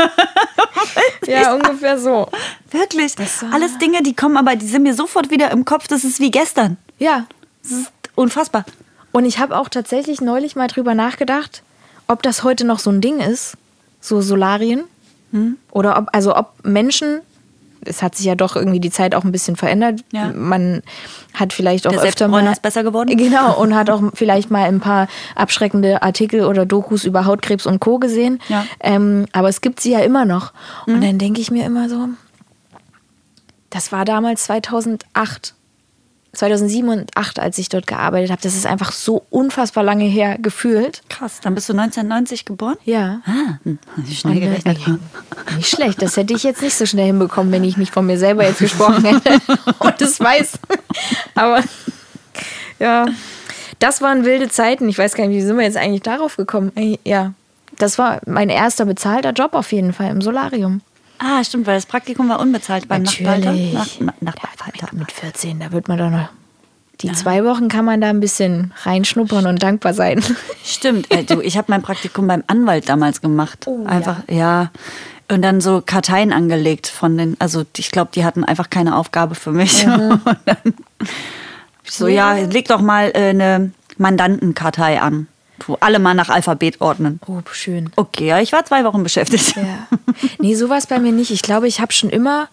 Ja, ungefähr so. Wirklich. Das war- Alles Dinge, die kommen, aber die sind mir sofort wieder im Kopf. Das ist wie gestern. Ja, Das ist unfassbar. und ich habe auch tatsächlich neulich mal drüber nachgedacht, ob das heute noch so ein Ding ist, so Solarien. Hm? Oder ob, also ob Menschen, es hat sich ja doch irgendwie die Zeit auch ein bisschen verändert. Ja. Man hat vielleicht auch Der öfter Selbstbräuner mal... ist besser geworden. Genau, und hat auch vielleicht mal ein paar abschreckende Artikel oder Dokus über Hautkrebs und Co. gesehen. Ja. Ähm, aber es gibt sie ja immer noch. Und dann denke ich mir immer so, das war damals zweitausendacht, zweitausendsieben und zweitausendacht, als ich dort gearbeitet habe. Das ist einfach so unfassbar lange her gefühlt. Krass, dann bist du neunzehnhundert neunzig geboren? Ja. Ah, hm, schnell Und, äh, gerechnet. Nicht schlecht. Das hätte ich jetzt nicht so schnell hinbekommen, wenn ich nicht von mir selber jetzt gesprochen hätte und es weiß. Aber ja, das waren wilde Zeiten. Ich weiß gar nicht, wie sind wir jetzt eigentlich darauf gekommen? Ey, ja, das war mein erster bezahlter Job auf jeden Fall im Solarium. Ah, stimmt, weil das Praktikum war unbezahlt beim Nachtfalter. Natürlich. Nach, na- Ja, Nachtfalter. mit, mit vierzehn, da wird man doch noch... Die zwei Wochen kann man da ein bisschen reinschnuppern und dankbar sein. Stimmt, äh, du, ich habe mein Praktikum beim Anwalt damals gemacht. Oh, einfach, ja. Und dann so Karteien angelegt von den, also ich glaube, die hatten einfach keine Aufgabe für mich. Und dann so, ja, leg doch mal äh, eine Mandantenkartei an, wo alle mal nach Alphabet ordnen. Oh, schön. Okay, ja, ich war zwei Wochen beschäftigt. Ja. Nee, sowas bei mir nicht. Ich glaube, ich habe schon immer,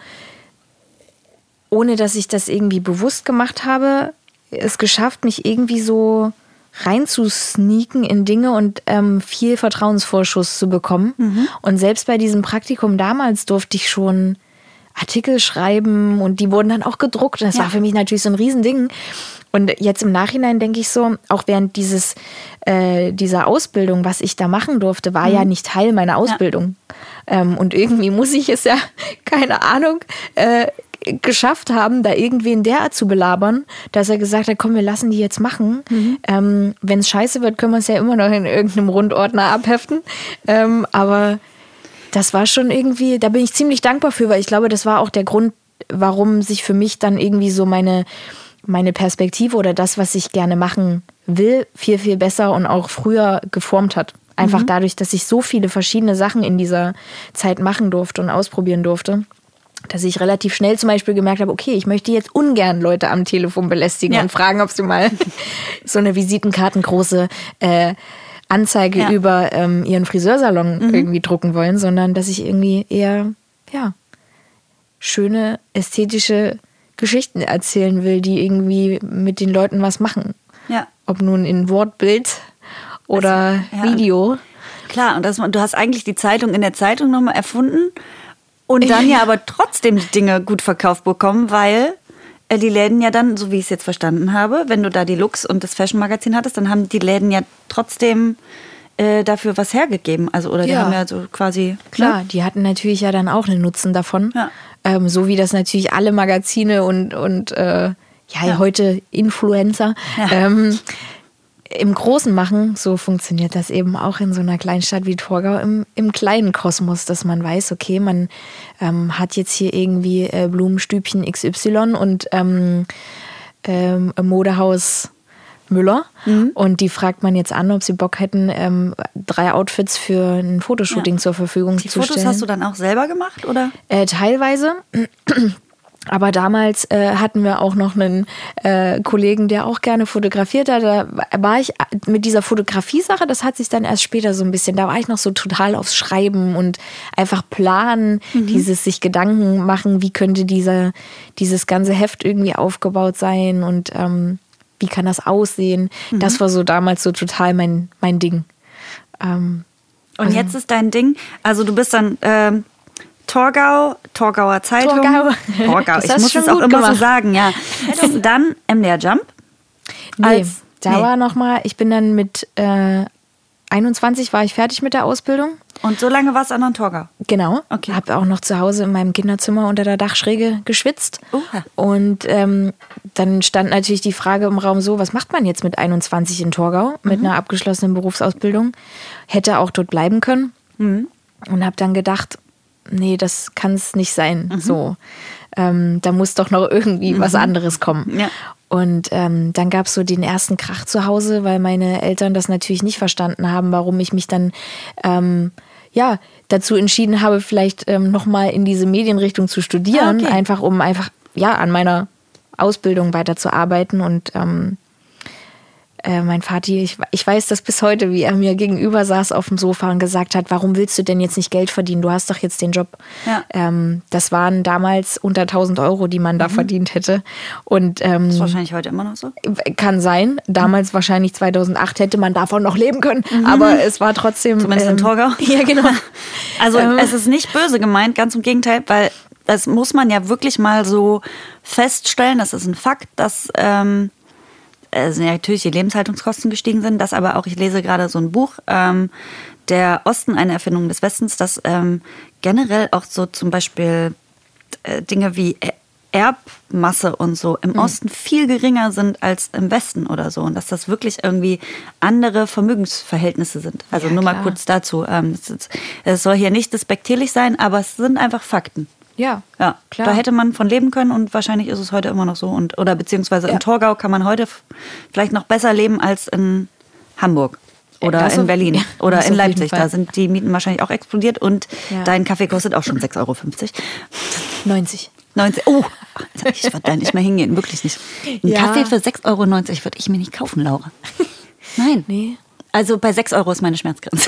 ohne dass ich das irgendwie bewusst gemacht habe, es geschafft, mich irgendwie so reinzusneaken in Dinge und ähm, viel Vertrauensvorschuss zu bekommen. Und selbst bei diesem Praktikum damals durfte ich schon Artikel schreiben und die wurden dann auch gedruckt. Und das Ja. war für mich natürlich so ein Riesending. Und jetzt im Nachhinein denke ich so, auch während dieses, äh, dieser Ausbildung, was ich da machen durfte, war ja nicht Teil meiner Ausbildung. Ähm, und irgendwie muss ich es ja, keine Ahnung, äh, geschafft haben, da irgendwen derart zu belabern, dass er gesagt hat, komm, wir lassen die jetzt machen. Ähm, wenn es scheiße wird, können wir es ja immer noch in irgendeinem Rundordner abheften. Ähm, aber das war schon irgendwie, da bin ich ziemlich dankbar für, weil ich glaube, das war auch der Grund, warum sich für mich dann irgendwie so meine, meine Perspektive oder das, was ich gerne machen will, viel, viel besser und auch früher geformt hat. Einfach dadurch, dass ich so viele verschiedene Sachen in dieser Zeit machen durfte und ausprobieren durfte, dass ich relativ schnell zum Beispiel gemerkt habe, okay, ich möchte jetzt ungern Leute am Telefon belästigen Ja. und fragen, ob sie mal so eine Visitenkartengroße äh, Anzeige Ja. über ähm, ihren Friseursalon irgendwie drucken wollen, sondern dass ich irgendwie eher, ja, schöne, ästhetische Geschichten erzählen will, die irgendwie mit den Leuten was machen. Ja. Ob nun in Wort, Bild oder ja. Video. Klar, und das, du hast eigentlich die Zeitung in der Zeitung nochmal erfunden und dann ja aber trotzdem die Dinge gut verkauft bekommen, weil äh, die Läden ja dann, so wie ich es jetzt verstanden habe, wenn du da die Lux und das Fashion-Magazin hattest, dann haben die Läden ja trotzdem äh, dafür was hergegeben. Also, oder die Ja. haben ja so quasi... Klar, Ne? die hatten natürlich ja dann auch einen Nutzen davon. Ja. Ähm, so wie das natürlich alle Magazine und, und äh, ja, Ja. heute Influencer Ja. ähm, im Großen machen. So funktioniert das eben auch in so einer Kleinstadt wie Torgau im, im kleinen Kosmos, dass man weiß, okay, man ähm, hat jetzt hier irgendwie äh, Blumenstübchen X Y und ähm, ähm, Modehaus Müller. Mhm. Und die fragt man jetzt an, ob sie Bock hätten, ähm, drei Outfits für ein Fotoshooting Ja. zur Verfügung Die zu Fotos stellen. hast du dann auch selber gemacht, oder? Äh, teilweise. Aber damals äh, hatten wir auch noch einen äh, Kollegen, der auch gerne fotografiert hat. Da war ich mit dieser Fotografie-Sache, das hat sich dann erst später so ein bisschen, da war ich noch so total aufs Schreiben und einfach planen, mhm. dieses sich Gedanken machen, wie könnte dieser, dieses ganze Heft irgendwie aufgebaut sein und ähm, wie kann das aussehen. Mhm. Das war so damals so total mein, mein Ding. Ähm, und also, jetzt ist dein Ding, also du bist dann... Ähm Torgau, Torgauer Zeitung. Torgau. Torgau. Ich muss es auch immer gemacht. so sagen, ja. Dann M D R Jump. Nee, als, da nee. war noch mal, ich bin dann mit äh, einundzwanzig war ich fertig mit der Ausbildung. Und so lange warst du an Torgau? Genau. Okay. Habe auch noch zu Hause in meinem Kinderzimmer unter der Dachschräge geschwitzt. Uha. Und ähm, dann stand natürlich die Frage im Raum so, was macht man jetzt mit einundzwanzig in Torgau, mhm. mit einer abgeschlossenen Berufsausbildung? Hätte auch dort bleiben können. Mhm. Und habe dann gedacht, nee, das kann es nicht sein. Mhm. So, ähm, da muss doch noch irgendwie mhm. was anderes kommen. Ja. Und ähm, dann gab es so den ersten Krach zu Hause, weil meine Eltern das natürlich nicht verstanden haben, warum ich mich dann ähm, ja dazu entschieden habe, vielleicht ähm, nochmal in diese Medienrichtung zu studieren, ah, okay. einfach um einfach ja an meiner Ausbildung weiterzuarbeiten. Und ähm, Äh, mein Vati, ich, ich weiß das bis heute, wie er mir gegenüber saß auf dem Sofa und gesagt hat, warum willst du denn jetzt nicht Geld verdienen? Du hast doch jetzt den Job. Ja. Ähm, das waren damals unter tausend Euro, die man da mhm. verdient hätte. Und, ähm, das ist wahrscheinlich heute immer noch so? Kann sein. Damals mhm. wahrscheinlich zweitausendacht hätte man davon noch leben können. Mhm. Aber es war trotzdem... Zumindest ähm, in Torgau? Ja, genau. Also ähm, es ist nicht böse gemeint, ganz im Gegenteil, weil das muss man ja wirklich mal so feststellen, das ist ein Fakt, dass... Ähm, Also natürlich die Lebenshaltungskosten gestiegen sind, dass aber auch, ich lese gerade so ein Buch, ähm, Der Osten, eine Erfindung des Westens, dass ähm, generell auch so zum Beispiel äh, Dinge wie Erbmasse und so im mhm. Osten viel geringer sind als im Westen oder so. Und dass das wirklich irgendwie andere Vermögensverhältnisse sind. Also ja, nur mal klar. kurz dazu. Ähm, es, es soll hier nicht despektierlich sein, aber es sind einfach Fakten. Ja, ja, klar. Da hätte man von leben können und wahrscheinlich ist es heute immer noch so. Und, oder beziehungsweise ja. in Torgau kann man heute f- vielleicht noch besser leben als in Hamburg oder ja, in auf, Berlin ja, oder in Leipzig. Da sind die Mieten wahrscheinlich auch explodiert und ja. dein Kaffee kostet auch schon sechs Euro fünfzig. neunzig. neunzig. Oh, ich würde da nicht mehr hingehen, wirklich nicht. Ein ja. Kaffee für sechs Euro neunzig würde ich mir nicht kaufen, Laura. Nein. Nee. Also bei sechs Euro ist meine Schmerzgrenze.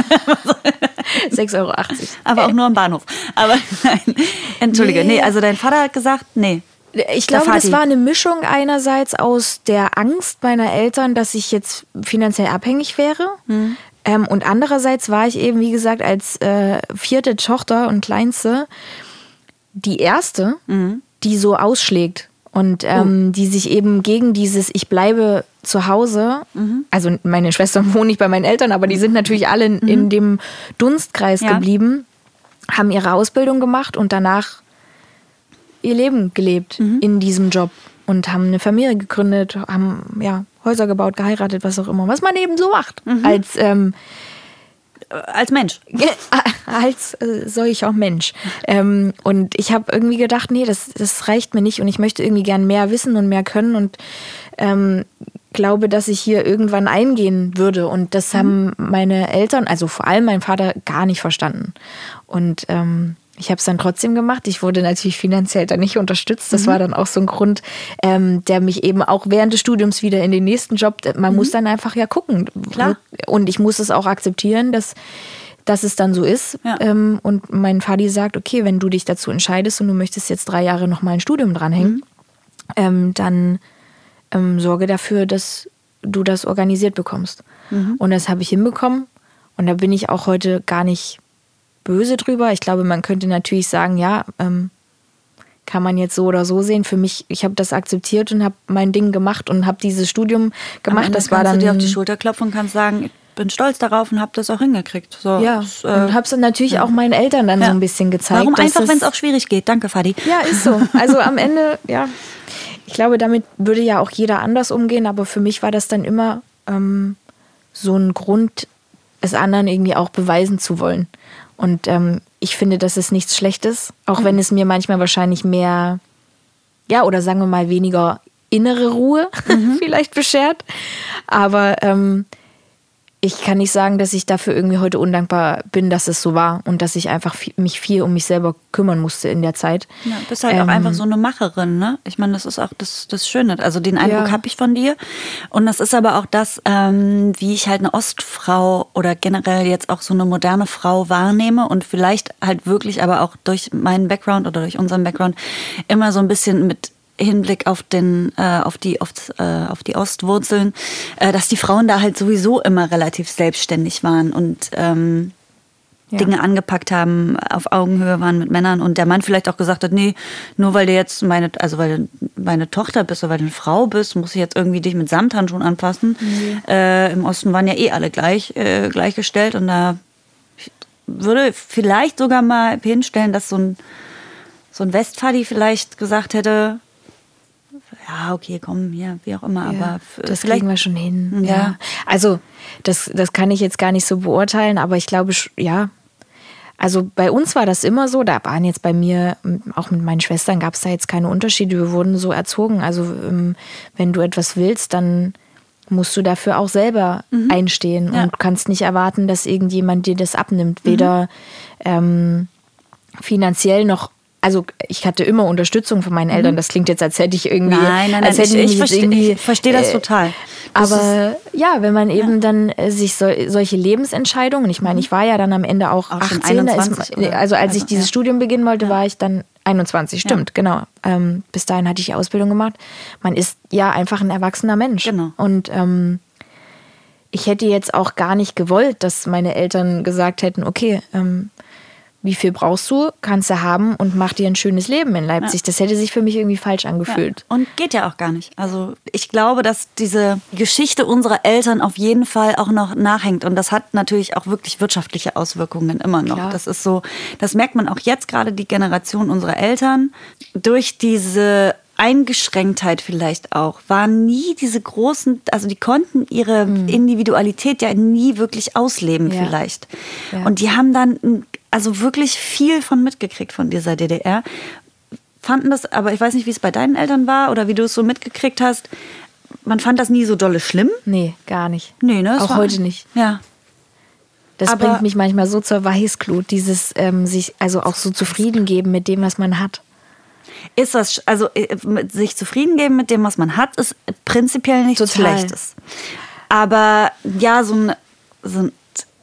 sechs Euro achtzig. Aber auch nur am Bahnhof. Aber nein, entschuldige. Nee. nee, also dein Vater hat gesagt, nee. Ich glaube, das war eine Mischung einerseits aus der Angst meiner Eltern, dass ich jetzt finanziell abhängig wäre. Mhm. Ähm, und andererseits war ich eben, wie gesagt, als äh, vierte Tochter und kleinste die erste, mhm. die so ausschlägt. Und ähm, oh. die sich eben gegen dieses Ich bleibe zu Hause, mhm. also meine Schwestern wohnen nicht bei meinen Eltern, aber die sind natürlich alle in, mhm. in dem Dunstkreis ja. geblieben, haben ihre Ausbildung gemacht und danach ihr Leben gelebt mhm. in diesem Job und haben eine Familie gegründet, haben ja Häuser gebaut, geheiratet, was auch immer, was man eben so macht mhm. als ähm, als Mensch. Als äh, solcher Mensch. Ähm, und ich habe irgendwie gedacht, nee, das, das reicht mir nicht und ich möchte irgendwie gern mehr wissen und mehr können und ähm, glaube, dass ich hier irgendwann eingehen würde. Und das mhm. haben meine Eltern, also vor allem mein Vater, gar nicht verstanden. Und ähm, ich habe es dann trotzdem gemacht. Ich wurde natürlich finanziell dann nicht unterstützt. Das mhm. war dann auch so ein Grund, ähm, der mich eben auch während des Studiums wieder in den nächsten Job, man mhm. muss dann einfach ja gucken. Klar. Und ich muss es auch akzeptieren, dass, dass es dann so ist. Ja. Ähm, und mein Vati sagt, okay, wenn du dich dazu entscheidest und du möchtest jetzt drei Jahre noch mal ein Studium dranhängen, mhm. ähm, dann ähm, sorge dafür, dass du das organisiert bekommst. Mhm. Und das habe ich hinbekommen. Und da bin ich auch heute gar nicht böse drüber. Ich glaube, man könnte natürlich sagen, ja, ähm, kann man jetzt so oder so sehen. Für mich, ich habe das akzeptiert und habe mein Ding gemacht und habe dieses Studium gemacht. Am Ende das war kannst dann du dir auf die Schulter klopfen und kannst sagen, ich bin stolz darauf und habe das auch hingekriegt. So, ja, das, äh, und habe es natürlich ja. auch meinen Eltern dann ja. so ein bisschen gezeigt. Warum dass einfach, wenn es auch schwierig geht? Danke, Fadi. Ja, ist so. Also am Ende, ja, ich glaube, damit würde ja auch jeder anders umgehen, aber für mich war das dann immer ähm, so ein Grund, es anderen irgendwie auch beweisen zu wollen. Und ähm, ich finde, das ist nichts Schlechtes, auch mhm. wenn es mir manchmal wahrscheinlich mehr, ja, oder sagen wir mal weniger innere Ruhe mhm. vielleicht beschert. Aber ähm, ich kann nicht sagen, dass ich dafür irgendwie heute undankbar bin, dass es so war und dass ich einfach viel, mich viel um mich selber kümmern musste in der Zeit. Ja, du bist halt ähm, auch einfach so eine Macherin, ne? Ich meine, das ist auch das, das Schöne. Also den Eindruck ja. habe ich von dir. Und das ist aber auch das, ähm, wie ich halt eine Ostfrau oder generell jetzt auch so eine moderne Frau wahrnehme und vielleicht halt wirklich aber auch durch meinen Background oder durch unseren Background immer so ein bisschen mit Hinblick auf den, äh, auf die, auf, äh, auf die Ostwurzeln, äh, dass die Frauen da halt sowieso immer relativ selbstständig waren und ähm, ja. Dinge angepackt haben, auf Augenhöhe waren mit Männern und der Mann vielleicht auch gesagt hat, nee, nur weil du jetzt meine, also weil du meine Tochter bist oder weil du eine Frau bist, muss ich jetzt irgendwie dich mit Samthandschuhen anfassen. Mhm. Äh, im Osten waren ja eh alle gleich, äh, gleichgestellt und da würde vielleicht sogar mal hinstellen, dass so ein, so ein Westfadi vielleicht gesagt hätte, ja, okay, komm, hier, wie auch immer, ja, aber das kriegen wir schon hin. Ja, ja. Also das, das kann ich jetzt gar nicht so beurteilen, aber ich glaube, ja, also bei uns war das immer so, da waren jetzt bei mir, auch mit meinen Schwestern gab es da jetzt keine Unterschiede, wir wurden so erzogen, also wenn du etwas willst, dann musst du dafür auch selber mhm. einstehen ja. und kannst nicht erwarten, dass irgendjemand dir das abnimmt, weder mhm. ähm, finanziell noch. Also ich hatte immer Unterstützung von meinen Eltern. Das klingt jetzt, als hätte ich irgendwie... Nein, nein, nein, als hätte ich, ich, verstehe, irgendwie, ich verstehe das total. Das aber ist, ja, wenn man eben ja. dann äh, sich so, solche Lebensentscheidungen... Ich meine, ich war ja dann am Ende auch, auch achtzehn. Ist, also als ich dieses ja. Studium beginnen wollte, ja. war ich dann einundzwanzig. Stimmt, ja. genau. Ähm, bis dahin hatte ich die Ausbildung gemacht. Man ist ja einfach ein erwachsener Mensch. Genau. Und ähm, ich hätte jetzt auch gar nicht gewollt, dass meine Eltern gesagt hätten, okay... Ähm, wie viel brauchst du, kannst du haben und mach dir ein schönes Leben in Leipzig. Ja. Das hätte sich für mich irgendwie falsch angefühlt. Ja. Und geht ja auch gar nicht. Also ich glaube, dass diese Geschichte unserer Eltern auf jeden Fall auch noch nachhängt. Und das hat natürlich auch wirklich wirtschaftliche Auswirkungen immer noch. Klar. Das ist so, das merkt man auch jetzt gerade, die Generation unserer Eltern. Durch diese Eingeschränktheit vielleicht auch, waren nie diese großen, also die konnten ihre mhm. Individualität ja nie wirklich ausleben ja. vielleicht. Ja. Und die haben dann also wirklich viel von mitgekriegt von dieser D D R. Fanden das, aber ich weiß nicht, wie es bei deinen Eltern war oder wie du es so mitgekriegt hast. Man fand das nie so dolle schlimm? Nee, gar nicht. Nee, ne? Auch heute nicht. Ja. Das aber bringt mich manchmal so zur Weißglut, dieses ähm, sich also auch so zufrieden geben mit dem, was man hat. Ist das, also sich zufrieden geben mit dem, was man hat, ist prinzipiell nichts Total. Schlechtes. Aber ja, so ein, so ein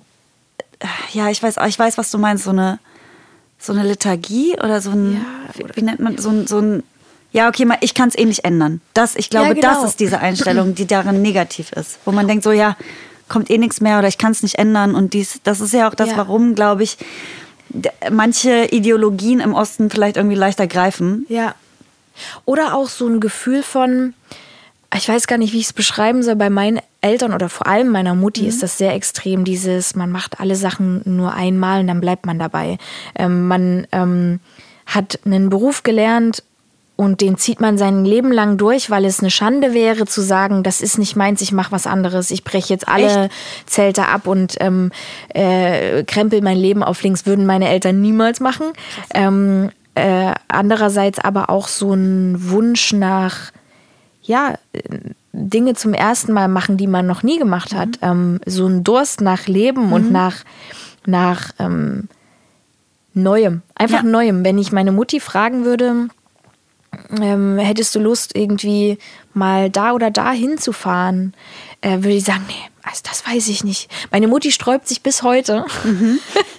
ja, ich weiß, ich weiß, was du meinst, so eine, so eine Lethargie oder so ein, ja, wie, wie nennt man, so ein, so ein ja, okay, ich kann es eh nicht ändern. Das, ich glaube, ja, genau. das ist diese Einstellung, die darin negativ ist. Wo man denkt so, ja, kommt eh nichts mehr oder ich kann es nicht ändern. Und dies, das ist ja auch das, ja. warum, glaube ich, manche Ideologien im Osten vielleicht irgendwie leichter greifen. Ja. Oder auch so ein Gefühl von, ich weiß gar nicht, wie ich es beschreiben soll, bei meinen Eltern oder vor allem meiner Mutti mhm. ist das sehr extrem, dieses, man macht alle Sachen nur einmal und dann bleibt man dabei. Ähm, man ähm, hat einen Beruf gelernt und den zieht man sein Leben lang durch, weil es eine Schande wäre zu sagen, das ist nicht meins, ich mache was anderes, ich breche jetzt alle Echt? Zelte ab und ähm, äh, krempel mein Leben auf links, würden meine Eltern niemals machen. Ähm, äh, andererseits aber auch so ein Wunsch nach, ja, Dinge zum ersten Mal machen, die man noch nie gemacht hat. Mhm. Ähm, so ein Durst nach Leben mhm. und nach, nach ähm, Neuem. Einfach ja. Neuem. Wenn ich meine Mutti fragen würde, ähm, hättest du Lust, irgendwie mal da oder da hinzufahren, äh, würde ich sagen, nee, also das weiß ich nicht. Meine Mutti sträubt sich bis heute, mhm.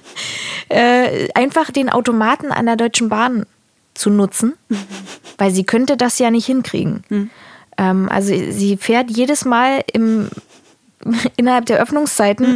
äh, einfach den Automaten an der Deutschen Bahn zu nutzen, mhm. weil sie könnte das ja nicht hinkriegen. Mhm. Also sie fährt jedes Mal im, innerhalb der Öffnungszeiten mhm.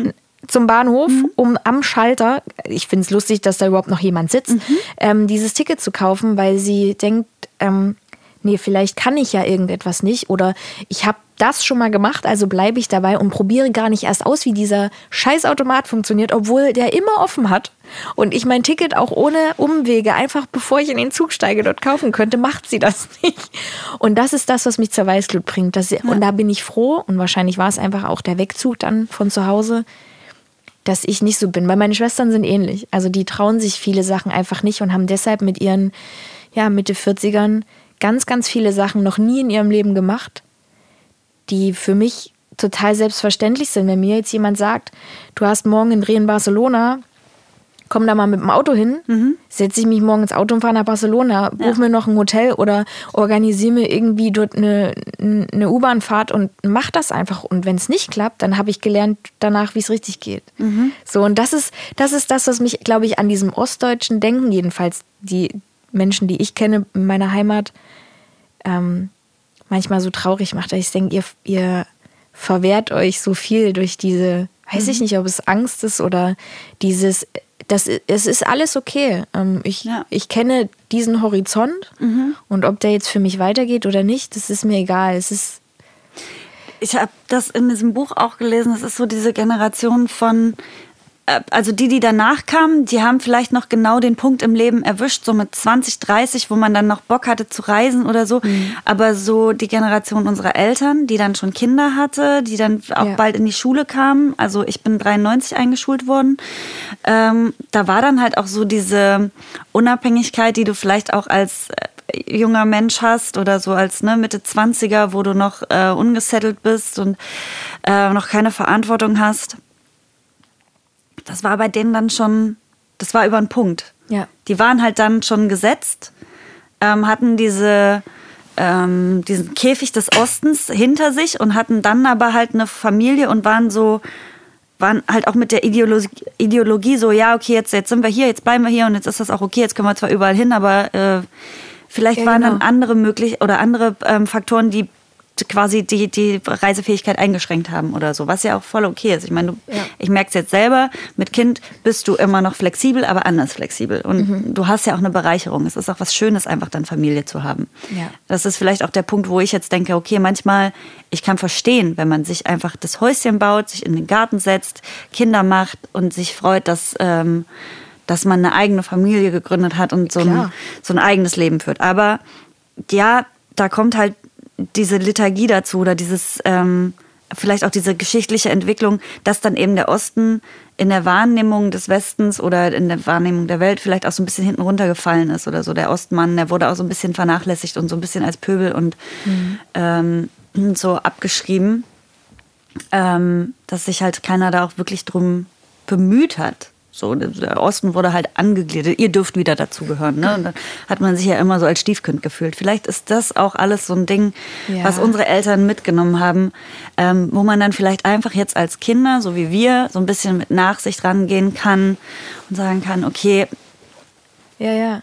zum Bahnhof, mhm. um am Schalter, ich finde es lustig, dass da überhaupt noch jemand sitzt, mhm. ähm, dieses Ticket zu kaufen, weil sie denkt, ähm, nee, vielleicht kann ich ja irgendetwas nicht oder ich habe das schon mal gemacht, also bleibe ich dabei und probiere gar nicht erst aus, wie dieser Scheißautomat funktioniert, obwohl der immer offen hat und ich mein Ticket auch ohne Umwege, einfach bevor ich in den Zug steige, dort kaufen könnte, macht sie das nicht. Und das ist das, was mich zur Weißglut bringt. Dass sie, ja. Und da bin ich froh und wahrscheinlich war es einfach auch der Wegzug dann von zu Hause, dass ich nicht so bin. Weil meine Schwestern sind ähnlich. Also die trauen sich viele Sachen einfach nicht und haben deshalb mit ihren ja, Mitte vierzigern ganz, ganz viele Sachen noch nie in ihrem Leben gemacht, die für mich total selbstverständlich sind. Wenn mir jetzt jemand sagt, du hast morgen einen Dreh in Barcelona, komm da mal mit dem Auto hin, mhm. setze ich mich morgen ins Auto und fahre nach Barcelona, buche ja. mir noch ein Hotel oder organisiere mir irgendwie dort eine, eine U-Bahn-Fahrt und mach das einfach. Und wenn es nicht klappt, dann habe ich gelernt danach, wie es richtig geht. Mhm. So, und das ist, das ist das, was mich, glaube ich, an diesem ostdeutschen Denken, jedenfalls die Menschen, die ich kenne in meiner Heimat, ähm, manchmal so traurig macht. Ich denke, ihr, ihr verwehrt euch so viel durch diese, weiß mhm. ich nicht, ob es Angst ist oder dieses, das, es ist alles okay. Ähm, ich, ja. ich kenne diesen Horizont mhm. und ob der jetzt für mich weitergeht oder nicht, das ist mir egal. Es ist ich habe das in diesem Buch auch gelesen, es ist so diese Generation von also die, die danach kamen, die haben vielleicht noch genau den Punkt im Leben erwischt, so mit zwanzig, dreißig, wo man dann noch Bock hatte zu reisen oder so. Mhm. Aber so die Generation unserer Eltern, die dann schon Kinder hatte, die dann auch ja. bald in die Schule kamen. Also ich bin dreiundneunzig eingeschult worden. Ähm, da war dann halt auch so diese Unabhängigkeit, die du vielleicht auch als junger Mensch hast oder so als ne, Mitte zwanziger, wo du noch äh, ungesettelt bist und äh, noch keine Verantwortung hast. Das war bei denen dann schon, das war über den Punkt. Ja. Die waren halt dann schon gesetzt, ähm, hatten diese, ähm, diesen Käfig des Ostens hinter sich und hatten dann aber halt eine Familie und waren so, waren halt auch mit der Ideologie, Ideologie so, ja, okay, jetzt, jetzt sind wir hier, jetzt bleiben wir hier und jetzt ist das auch okay, jetzt können wir zwar überall hin, aber äh, vielleicht ja, waren genau. dann andere möglich oder andere ähm, Faktoren, die quasi die, die Reisefähigkeit eingeschränkt haben oder so, was ja auch voll okay ist. Ich meine, du, ja. ich merke es jetzt selber, mit Kind bist du immer noch flexibel, aber anders flexibel. Und mhm. du hast ja auch eine Bereicherung. Es ist auch was Schönes, einfach dann Familie zu haben. Ja. Das ist vielleicht auch der Punkt, wo ich jetzt denke, okay, manchmal, ich kann verstehen, wenn man sich einfach das Häuschen baut, sich in den Garten setzt, Kinder macht und sich freut, dass, ähm, dass man eine eigene Familie gegründet hat und so ein, so ein eigenes Leben führt. Aber ja, da kommt halt diese Lethargie dazu oder dieses ähm, vielleicht auch diese geschichtliche Entwicklung, dass dann eben der Osten in der Wahrnehmung des Westens oder in der Wahrnehmung der Welt vielleicht auch so ein bisschen hinten runtergefallen ist oder so. Der Ostmann, der wurde auch so ein bisschen vernachlässigt und so ein bisschen als Pöbel und mhm. ähm, so abgeschrieben, ähm, dass sich halt keiner da auch wirklich drum bemüht hat. So, der Osten wurde halt angegliedert. Ihr dürft wieder dazugehören. Ne? Und dann hat man sich ja immer so als Stiefkind gefühlt. Vielleicht ist das auch alles so ein Ding, ja. was unsere Eltern mitgenommen haben, ähm, wo man dann vielleicht einfach jetzt als Kinder, so wie wir, so ein bisschen mit Nachsicht rangehen kann und sagen kann, okay, ja, ja.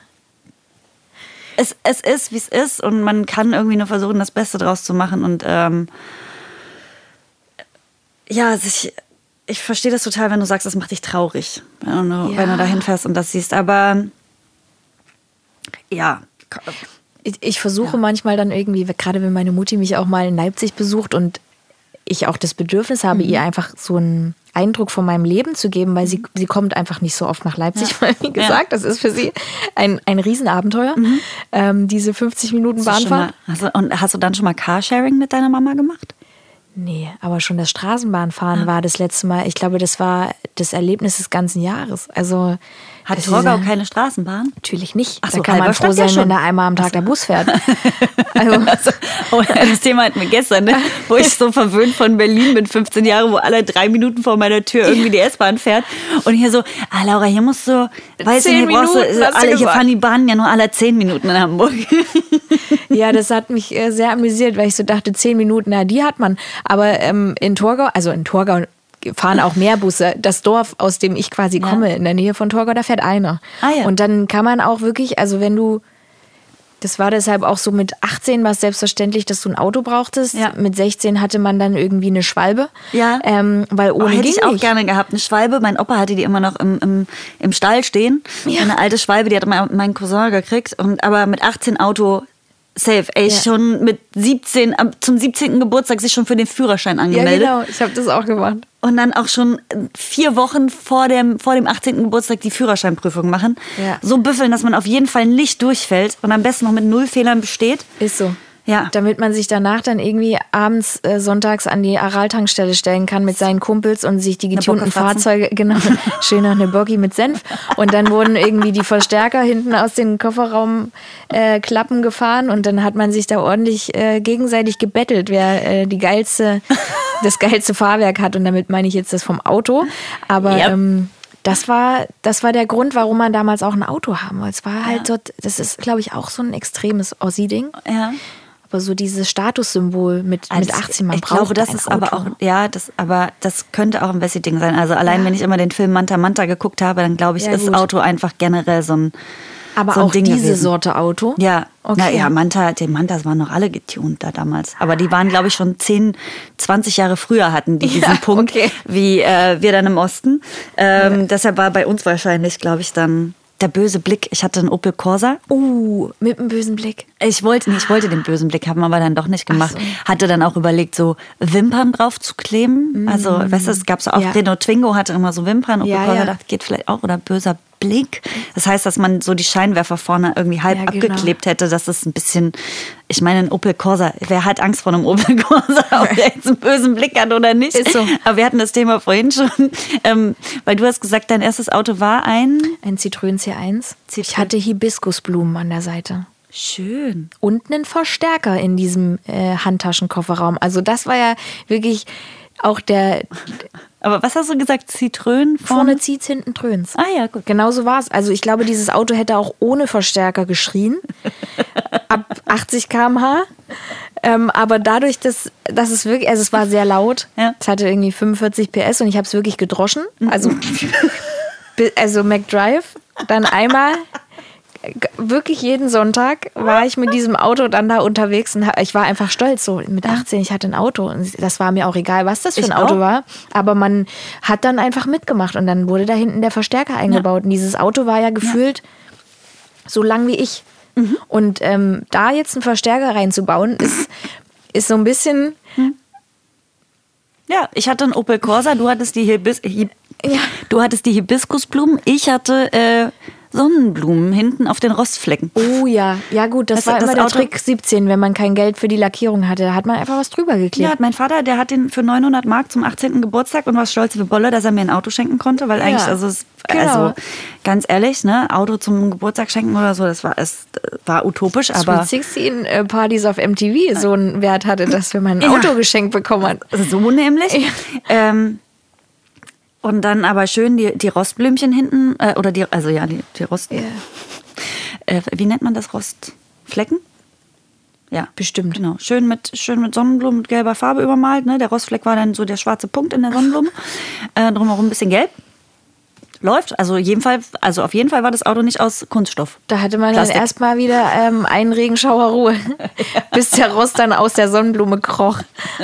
Es, es ist, wie es ist und man kann irgendwie nur versuchen, das Beste draus zu machen und ähm, ja, sich... Ich verstehe das total, wenn du sagst, das macht dich traurig, wenn du, ja. wenn du da hinfährst und das siehst. Aber ja. Ich, ich versuche ja. manchmal dann irgendwie, gerade wenn meine Mutti mich auch mal in Leipzig besucht und ich auch das Bedürfnis habe, mhm. ihr einfach so einen Eindruck von meinem Leben zu geben, weil sie, sie kommt einfach nicht so oft nach Leipzig, ja. weil wie gesagt, ja. das ist für sie ein, ein Riesenabenteuer, mhm. ähm, diese fünfzig Minuten Bahnfahrt. Mal, hast du, und hast du dann schon mal Carsharing mit deiner Mama gemacht? Nee, aber schon das Straßenbahnfahren ja. war das letzte Mal. Ich glaube, das war das Erlebnis des ganzen Jahres. Also hat Torgau keine Straßenbahn? Natürlich nicht. Ach so, da kann man froh sein, ja wenn da einmal am Tag der Bus fährt. Also, also, oh, das Thema hatten wir gestern, ne? Wo ich so verwöhnt von Berlin bin, fünfzehn Jahre, wo alle drei Minuten vor meiner Tür irgendwie die S-Bahn fährt. Und hier so, ah Laura, hier musst du, weißt du, hier brauchst du, du alle, hier fahren die Bahnen ja nur alle zehn Minuten in Hamburg. Ja, das hat mich sehr amüsiert, weil ich so dachte, zehn Minuten, na, die hat man. Aber ähm, in Torgau, also in Torgau fahren auch mehr Busse. Das Dorf, aus dem ich quasi komme, ja. in der Nähe von Torgau, da fährt einer. Ah, ja. Und dann kann man auch wirklich, also wenn du, Das war deshalb auch so, mit achtzehn war es selbstverständlich, dass du ein Auto brauchtest. Ja. Mit sechzehn hatte man dann irgendwie eine Schwalbe. Ja. Ähm, weil ohne oh, hätte ging ich auch nicht. gerne gehabt, eine Schwalbe. Mein Opa hatte die immer noch im, im, im Stall stehen. Ja. Eine alte Schwalbe, die hat mein Cousin gekriegt. Und, aber mit achtzehn Auto safe. Ey, ja. schon mit siebzehn, zum siebzehnten Geburtstag sich schon für den Führerschein angemeldet. Ja, genau. Ich habe das auch gemacht. Und dann auch schon vier Wochen vor dem, vor dem achtzehnten Geburtstag die Führerscheinprüfung machen. Ja. So büffeln, dass man auf jeden Fall nicht durchfällt und am besten noch mit null Fehlern besteht. Ist so. Ja. Damit man sich danach dann irgendwie abends, äh, sonntags an die Aral-Tankstelle stellen kann mit seinen Kumpels und sich die getunten Fahrzeuge, genau, schön noch eine Boggy mit Senf. Und dann wurden irgendwie die Verstärker hinten aus den Kofferraumklappen äh, gefahren und dann hat man sich da ordentlich äh, gegenseitig gebettelt, wer äh, die geilste, das geilste Fahrwerk hat. Und damit meine ich jetzt das vom Auto. Aber yep. ähm, das war, das war der Grund, warum man damals auch ein Auto haben wollte. Es war halt ja. dort, das ist, glaube ich, auch so ein extremes Ossi-Ding. Ja. Aber so dieses Statussymbol mit, also mit achtzehn, man ich braucht glaube, das ein ist Auto. aber auch, ja, das, aber das könnte auch ein Wessi-Ding sein. Also allein, ja. wenn ich immer den Film Manta Manta geguckt habe, dann glaube ich, ja, ist gut. Auto einfach generell so ein Aber so ein auch Ding diese gewesen. Sorte Auto? Ja, okay. Na, ja, Manta, die Mantas waren noch alle getuned da damals. Aber die waren, glaube ich, schon zehn, zwanzig Jahre früher hatten die diesen ja, Punkt, okay. wie äh, wir dann im Osten. Ähm, ja. Deshalb war bei uns wahrscheinlich, glaube ich, dann der böse Blick. Ich hatte einen Opel Corsa. Uh, mit einem bösen Blick. Ich wollte, ich wollte den bösen Blick haben, aber dann doch nicht gemacht. So. Hatte dann auch überlegt, so Wimpern drauf zu kleben. Mm. Also, weißt du, es gab so auch, ja. Renault Twingo hatte immer so Wimpern. Opel ja, Corsa ja. dachte, geht vielleicht auch. Oder böser Blick. Das heißt, dass man so die Scheinwerfer vorne irgendwie halb ja, genau. abgeklebt hätte. Das ist ein bisschen, ich meine, ein Opel Corsa. Wer hat Angst vor einem Opel Corsa, ob der jetzt einen bösen Blick hat oder nicht? Ist so. Aber wir hatten das Thema vorhin schon. Ähm, weil du hast gesagt, dein erstes Auto war ein... Ein Citroën C eins. Citroën. Ich hatte Hibiskusblumen an der Seite. Schön. Und einen Verstärker in diesem äh, Handtaschenkofferraum. Also das war ja wirklich auch der... Aber was hast du gesagt? Citroën? Vorne, vorne zieht's, hinten dröhnt's. Ah ja, gut. Genau so war es. Also ich glaube, dieses Auto hätte auch ohne Verstärker geschrien. Ab achtzig Kilometer pro Stunde. Ähm, aber dadurch, dass, dass es wirklich, also es war sehr laut. Ja. Es hatte irgendwie fünfundvierzig P S und ich habe es wirklich gedroschen. Also, also McDrive. Dann einmal... Wirklich jeden Sonntag war ich mit diesem Auto dann da unterwegs und ich war einfach stolz, so mit achtzehn, ich hatte ein Auto und das war mir auch egal, was das für ein ich Auto auch. war, aber man hat dann einfach mitgemacht und dann wurde da hinten der Verstärker eingebaut ja. und dieses Auto war ja gefühlt ja. so lang wie ich mhm. und ähm, da jetzt einen Verstärker reinzubauen, ist, ist so ein bisschen... Mhm. Ja, ich hatte einen Opel Corsa, du hattest die, Hibis- Hib- ja. du hattest die Hibiskusblumen, ich hatte... Äh Sonnenblumen hinten auf den Rostflecken. Oh ja, ja gut, das, das war das immer der Auto- Trick siebzehn, wenn man kein Geld für die Lackierung hatte. Da hat man einfach was drüber geklebt. Ja, mein Vater, der hat den für neunhundert Mark zum achtzehnten Geburtstag und war stolz wie Bolle, dass er mir ein Auto schenken konnte, weil eigentlich, ja, also, es, genau. also ganz ehrlich, ne, Auto zum Geburtstag schenken oder so, das war, es war utopisch, aber... Sweet sixteen Partys auf M T V so einen Wert hatte, dass wenn man ein Auto ja. geschenkt bekommen hat. So nämlich. Ja. Ähm, Und dann aber schön die, die Rostblümchen hinten, äh, oder die, also ja, die, die Rost... Yeah. Äh, wie nennt man das? Rostflecken? Ja, bestimmt. Genau. Schön mit, schön mit Sonnenblumen mit gelber Farbe übermalt. Ne? Der Rostfleck war dann so der schwarze Punkt in der Sonnenblume. Äh, drumherum ein bisschen gelb. Läuft. Also, jeden Fall, also auf jeden Fall war das Auto nicht aus Kunststoff. Da hatte man Plastik. Dann erstmal wieder ähm, einen Regenschauer Ruhe, bis der Rost dann aus der Sonnenblume kroch.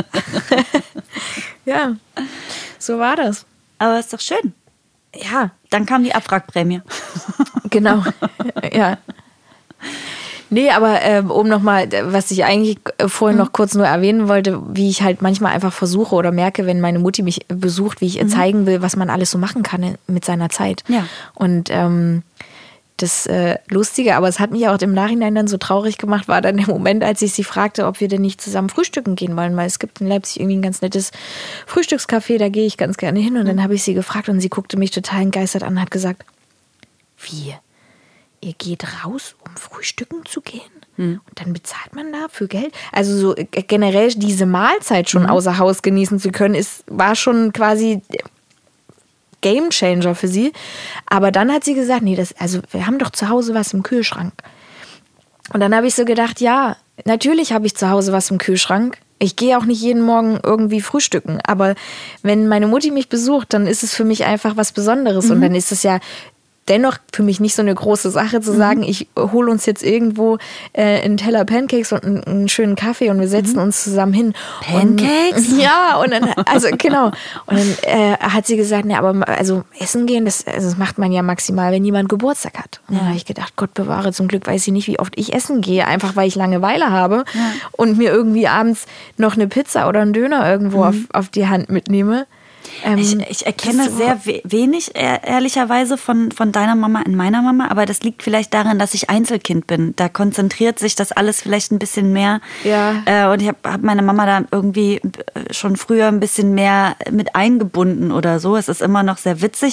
Ja, so war das. Aber ist doch schön. Ja. Dann kam die Abwrackprämie. Genau, ja. Nee, aber äh, um nochmal, was ich eigentlich vorhin mhm. noch kurz nur erwähnen wollte, wie ich halt manchmal einfach versuche oder merke, wenn meine Mutti mich besucht, wie ich ihr mhm. zeigen will, was man alles so machen kann mit seiner Zeit. Ja. Und ähm, das äh, Lustige, aber es hat mich auch im Nachhinein dann so traurig gemacht, war dann der Moment, als ich sie fragte, ob wir denn nicht zusammen frühstücken gehen wollen, weil es gibt in Leipzig irgendwie ein ganz nettes Frühstückscafé, da gehe ich ganz gerne hin. Und dann habe ich sie gefragt und sie guckte mich total entgeistert an und hat gesagt, wie, ihr geht raus, um frühstücken zu gehen? Hm. Und dann bezahlt man dafür Geld? Also so generell diese Mahlzeit schon mhm. außer Haus genießen zu können, ist, war schon quasi... Gamechanger für sie. Aber dann hat sie gesagt, nee, das, also wir haben doch zu Hause was im Kühlschrank. Und dann habe ich so gedacht, ja, natürlich habe ich zu Hause was im Kühlschrank. Ich gehe auch nicht jeden Morgen irgendwie frühstücken. Aber wenn meine Mutti mich besucht, dann ist es für mich einfach was Besonderes. Mhm. Und dann ist es ja, dennoch für mich nicht so eine große Sache zu sagen, mhm. ich hole uns jetzt irgendwo äh, einen Teller Pancakes und einen, einen schönen Kaffee und wir setzen mhm. uns zusammen hin. Pancakes? Und, ja, und dann, also genau. Und dann äh, hat sie gesagt, ne, aber also essen gehen, das, also das macht man ja maximal, wenn jemand Geburtstag hat. Und dann ja. habe ich gedacht, Gott bewahre, zum Glück weiß ich nicht, wie oft ich essen gehe, einfach weil ich Langeweile habe ja. und mir irgendwie abends noch eine Pizza oder einen Döner irgendwo mhm. auf, auf die Hand mitnehme. Ähm, ich, ich erkenne sehr we- wenig, ehrlicherweise, von, von deiner Mama in meiner Mama, aber das liegt vielleicht daran, dass ich Einzelkind bin. Da konzentriert sich das alles vielleicht ein bisschen mehr. Ja. Äh, und ich habe hab meine Mama da irgendwie schon früher ein bisschen mehr mit eingebunden oder so. Es ist immer noch sehr witzig.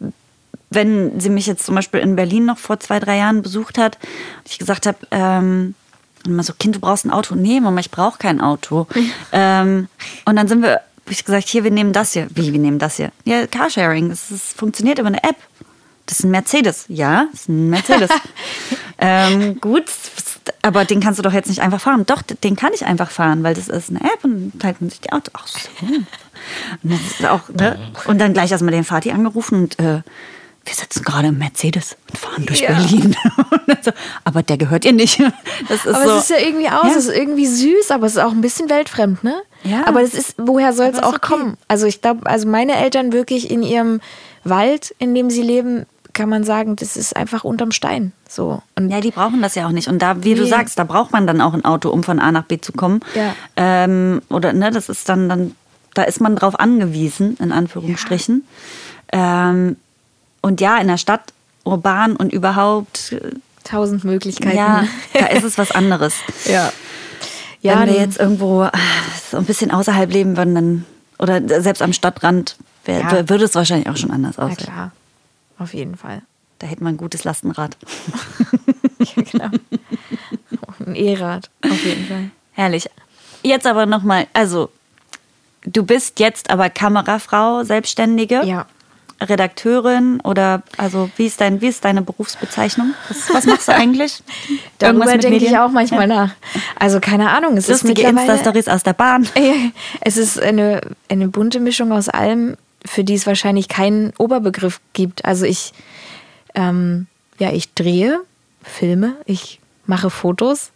Wenn sie mich jetzt zum Beispiel in Berlin noch vor zwei, drei Jahren besucht hat, und ich gesagt habe, ähm, immer so, Kind, du brauchst ein Auto. Nee, Mama, ich brauche kein Auto. Mhm. Ähm, und dann sind wir habe ich gesagt, hier, wir nehmen das hier. Wie, wir nehmen das hier? Ja, Carsharing, das, das funktioniert über eine App. Das ist ein Mercedes. Ja, das ist ein Mercedes. ähm, gut, aber den kannst du doch jetzt nicht einfach fahren. Doch, den kann ich einfach fahren, weil das ist eine App und dann teilt man sich die Auto. Ach so. Und, das ist auch, ne? Und dann gleich erstmal den Vati angerufen und äh, wir sitzen gerade im Mercedes und fahren durch ja. Berlin. so, aber der gehört ihr nicht. Das ist aber so, es ist ja irgendwie aus, ja. es ist irgendwie süß, aber es ist auch ein bisschen weltfremd, ne? Ja. Aber das ist, woher soll es auch okay. kommen? Also ich glaube, also meine Eltern wirklich in ihrem Wald, in dem sie leben, kann man sagen, das ist einfach unterm Stein. So. Und ja, die brauchen das ja auch nicht. Und da, wie nee. du sagst, da braucht man dann auch ein Auto, um von A nach B zu kommen. Ja. Ähm, oder ne, das ist dann, dann, da ist man drauf angewiesen, in Anführungsstrichen. Ja. Ähm, und ja, in der Stadt, urban und überhaupt tausend Möglichkeiten. Ja, da ist es was anderes. ja. Ja, wenn wir jetzt irgendwo so ein bisschen außerhalb leben würden, dann, oder selbst am Stadtrand, wär, ja. würde es wahrscheinlich auch schon anders aussehen. Ja, klar. Auf jeden Fall. Da hätte man ein gutes Lastenrad. ja, genau. Ein E-Rad, auf jeden Fall. Herrlich. Jetzt aber nochmal, also, du bist jetzt aber Kamerafrau, Selbstständige. Ja. Redakteurin oder, also, wie ist, dein, wie ist deine Berufsbezeichnung? Was, was machst du eigentlich? Darüber denke ich auch manchmal ja. nach. Also, keine Ahnung. Es Lustige ist Insta-Stories aus der Bahn. Es ist eine, eine bunte Mischung aus allem, für die es wahrscheinlich keinen Oberbegriff gibt. Also, ich, ähm, ja, ich drehe, filme, ich mache Fotos.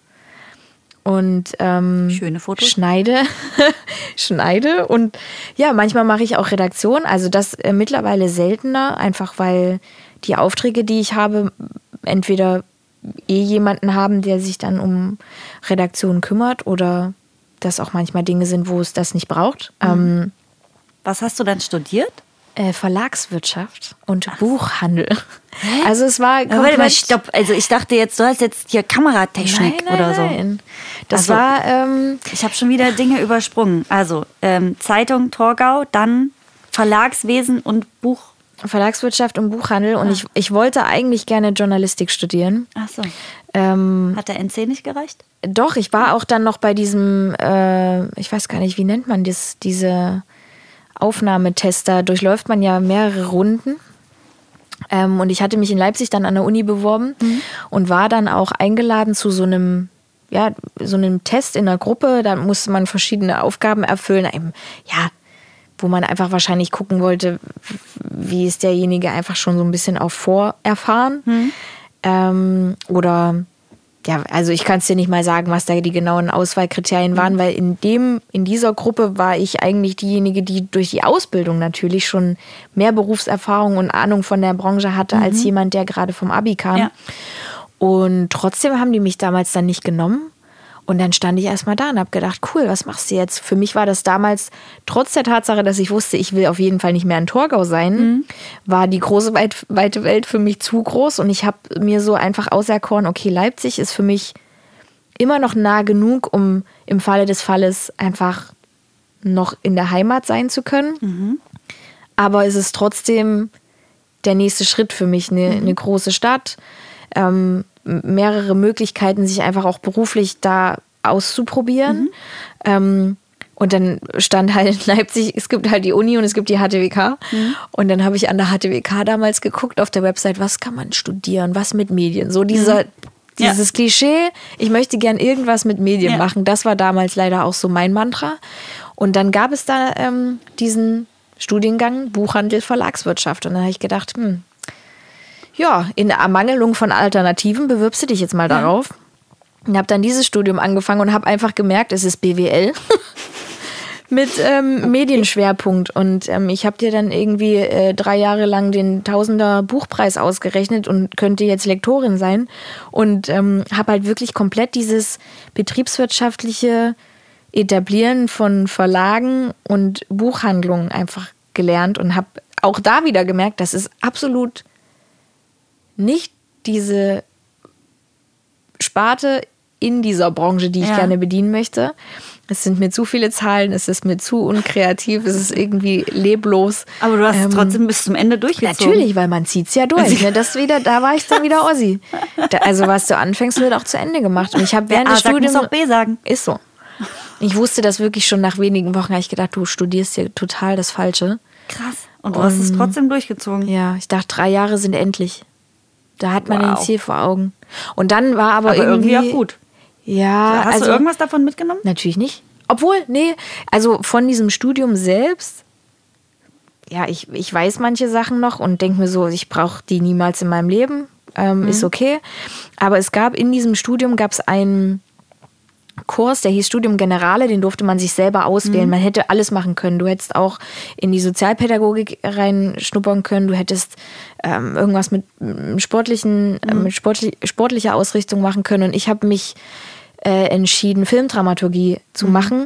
Und ähm, schöne Fotos. Schneide, schneide und ja, manchmal mache ich auch Redaktion. Also das äh, mittlerweile seltener, einfach weil die Aufträge, die ich habe, entweder eh jemanden haben, der sich dann um Redaktion kümmert oder das auch manchmal Dinge sind, wo es das nicht braucht. Mhm. Ähm, Was hast du dann studiert? Äh, Verlagswirtschaft und Ach. Buchhandel. Hä? Also es war komplett... Warte mal, stopp. Also ich dachte jetzt, du hast jetzt hier Kameratechnik nein, nein, oder so. Nein. Das also, war... Ähm, ich habe schon wieder Dinge übersprungen. Also ähm, Zeitung, Torgau, dann Verlagswesen und Buch... Verlagswirtschaft und Buchhandel. Und ah. ich, ich wollte eigentlich gerne Journalistik studieren. Ach so. Ähm, Hat der N C nicht gereicht? Doch, ich war auch dann noch bei diesem... Äh, ich weiß gar nicht, wie nennt man das, diese... Aufnahmetester durchläuft man ja mehrere Runden. Ähm, und ich hatte mich in Leipzig dann an der Uni beworben mhm. und war dann auch eingeladen zu so einem, ja, so einem Test in einer Gruppe. Da musste man verschiedene Aufgaben erfüllen. Eben, ja, wo man einfach wahrscheinlich gucken wollte, wie ist derjenige einfach schon so ein bisschen auch vorerfahren. Mhm. Ähm, oder ja, also ich kann es dir nicht mal sagen, was da die genauen Auswahlkriterien waren, weil in dem, in dieser Gruppe war ich eigentlich diejenige, die durch die Ausbildung natürlich schon mehr Berufserfahrung und Ahnung von der Branche hatte, mhm. als jemand, der gerade vom Abi kam. Ja. Und trotzdem haben die mich damals dann nicht genommen. Und dann stand ich erstmal da und habe gedacht, cool, was machst du jetzt? Für mich war das damals, trotz der Tatsache, dass ich wusste, ich will auf jeden Fall nicht mehr in Torgau sein, mhm. war die große, weit, weite Welt für mich zu groß. Und ich habe mir so einfach auserkoren, okay, Leipzig ist für mich immer noch nah genug, um im Falle des Falles einfach noch in der Heimat sein zu können. Mhm. Aber es ist trotzdem der nächste Schritt für mich, eine, mhm. eine große Stadt, ähm, mehrere Möglichkeiten, sich einfach auch beruflich da auszuprobieren. Mhm. Ähm, und dann stand halt in Leipzig, es gibt halt die Uni und es gibt die H T W K. Mhm. Und dann habe ich an der H T W K damals geguckt auf der Website, was kann man studieren, was mit Medien. So dieser, mhm. dieses ja. Klischee, ich möchte gern irgendwas mit Medien ja. machen. Das war damals leider auch so mein Mantra. Und dann gab es da ähm, diesen Studiengang Buchhandel, Verlagswirtschaft. Und dann habe ich gedacht, hm, ja, in der Ermangelung von Alternativen bewirbst du dich jetzt mal Ja. darauf. Und habe dann dieses Studium angefangen und habe einfach gemerkt, es ist B W L mit ähm, Medienschwerpunkt. Und ähm, ich habe dir dann irgendwie äh, drei Jahre lang den Tausender Buchpreis ausgerechnet und könnte jetzt Lektorin sein. Und ähm, habe halt wirklich komplett dieses betriebswirtschaftliche Etablieren von Verlagen und Buchhandlungen einfach gelernt und habe auch da wieder gemerkt, das ist absolut nicht diese Sparte in dieser Branche, die ich Ja. gerne bedienen möchte. Es sind mir zu viele Zahlen, es ist mir zu unkreativ, es ist irgendwie leblos. Aber du hast es Ähm, trotzdem bis zum Ende durchgezogen. Natürlich, weil man zieht es ja durch. Ne? Das wieder, da war ich dann wieder Ossi. Da, also was du anfängst, wird auch zu Ende gemacht. Und ich habe während A des sagt, muss Studiums auch B sagen. ist so. Ich wusste das wirklich schon nach wenigen Wochen. Habe ich gedacht, du studierst hier total das Falsche. Krass. Und du hast es trotzdem durchgezogen. Ja, ich dachte, drei Jahre sind endlich. Da hat man Wow. ein Ziel vor Augen. Und dann war aber, Aber irgendwie, irgendwie auch gut. Ja, Hast also du irgendwas davon mitgenommen? natürlich nicht. Obwohl, nee, also von diesem Studium selbst, ja, ich, ich weiß manche Sachen noch und denke mir so, ich brauche die niemals in meinem Leben. Ähm, mhm. Ist okay. Aber es gab in diesem Studium gab es einen Kurs, der hieß Studium Generale, den durfte man sich selber auswählen. Mhm. Man hätte alles machen können. Du hättest auch in die Sozialpädagogik reinschnuppern können. Du hättest ähm, irgendwas mit sportlichen, mhm. äh, mit sportlich, sportlicher Ausrichtung machen können. Und ich habe mich äh, entschieden, Filmdramaturgie zu mhm. machen.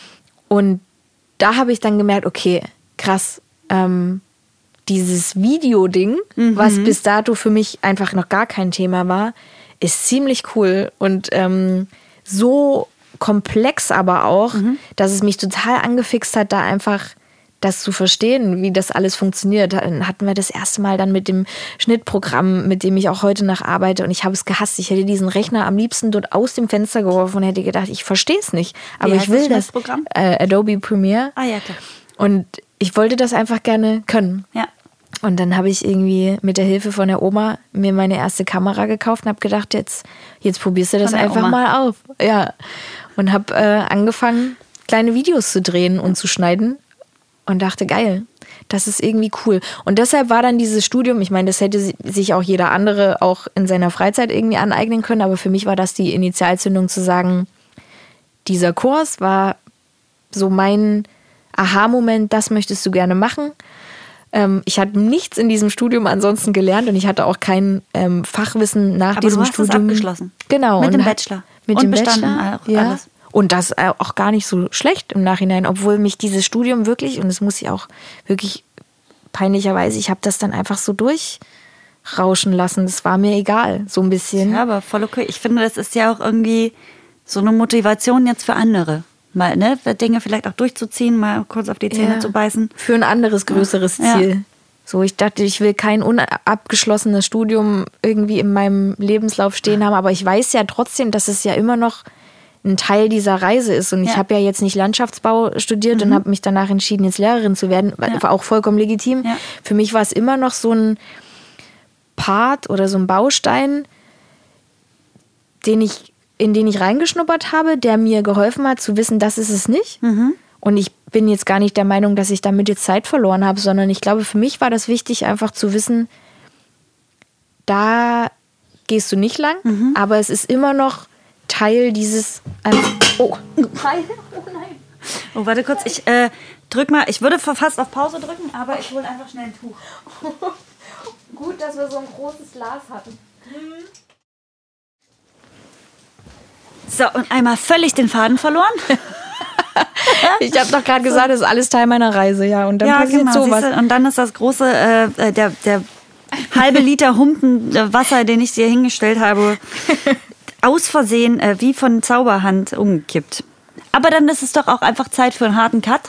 Und da habe ich dann gemerkt, okay, krass, ähm, dieses Videoding, mhm. was bis dato für mich einfach noch gar kein Thema war, ist ziemlich cool und ähm, so komplex aber auch, mhm. dass es mich total angefixt hat, da einfach das zu verstehen, wie das alles funktioniert. Dann hatten wir das erste Mal dann mit dem Schnittprogramm, mit dem ich auch heute noch arbeite und ich habe es gehasst. Ich hätte diesen Rechner am liebsten dort aus dem Fenster geworfen und hätte gedacht, ich verstehe es nicht. Aber ich will das, das äh, Adobe Premiere. Ah ja, klar. Und ich wollte das einfach gerne können. Ja. Und dann habe ich irgendwie mit der Hilfe von der Oma mir meine erste Kamera gekauft und habe gedacht, jetzt, jetzt probierst du das einfach Oma. mal auf. Ja. Und habe äh, angefangen, kleine Videos zu drehen und zu schneiden und dachte, geil, das ist irgendwie cool. Und deshalb war dann dieses Studium, ich meine, das hätte sich auch jeder andere auch in seiner Freizeit irgendwie aneignen können, aber für mich war das die Initialzündung zu sagen, dieser Kurs war so mein Aha-Moment, das möchtest du gerne machen. Ähm, ich hatte nichts in diesem Studium ansonsten gelernt und ich hatte auch kein ähm, Fachwissen nach Aber diesem du hast Studium. es abgeschlossen. Genau. Mit und dem hat, Bachelor. Mit und dem bestanden Bachelor, auch ja. alles. Und das auch gar nicht so schlecht im Nachhinein, obwohl mich dieses Studium wirklich, und das muss ich auch wirklich peinlicherweise, ich habe das dann einfach so durchrauschen lassen. Das war mir egal, so ein bisschen. Ja, aber voll okay. Ich finde, das ist ja auch irgendwie so eine Motivation jetzt für andere. Mal, ne, Dinge vielleicht auch durchzuziehen, mal kurz auf die Zähne Ja. zu beißen. Für ein anderes, größeres Ja. Ziel. Ja. So, ich dachte, ich will kein unabgeschlossenes Studium irgendwie in meinem Lebenslauf stehen haben, aber ich weiß ja trotzdem, dass es ja immer noch ein Teil dieser Reise ist. Und ich Ja. habe ja jetzt nicht Landschaftsbau studiert Mhm. und habe mich danach entschieden, jetzt Lehrerin zu werden. Ja. War auch vollkommen legitim. Ja. Für mich war es immer noch so ein Part oder so ein Baustein, den ich, in den ich reingeschnuppert habe, der mir geholfen hat zu wissen, das ist es nicht. Mhm. Und ich bin jetzt gar nicht der Meinung, dass ich damit jetzt Zeit verloren habe, sondern ich glaube, für mich war das wichtig, einfach zu wissen, da gehst du nicht lang, Mhm. aber es ist immer noch Teil dieses... Oh, Hi. Oh nein. Oh, warte kurz, ich äh, drück mal, ich würde fast auf Pause drücken, aber ich hole einfach schnell ein Tuch. Gut, dass wir so ein großes Glas hatten. So, und einmal völlig den Faden verloren. Ich habe doch gerade gesagt, das ist alles Teil meiner Reise, ja. Und dann Ja, passiert genau. sowas. siehste, Und dann ist das große, äh, der, der halbe Liter Humpen äh, Wasser, den ich dir hingestellt habe, aus Versehen äh, wie von Zauberhand umgekippt. Aber dann ist es doch auch einfach Zeit für einen harten Cut.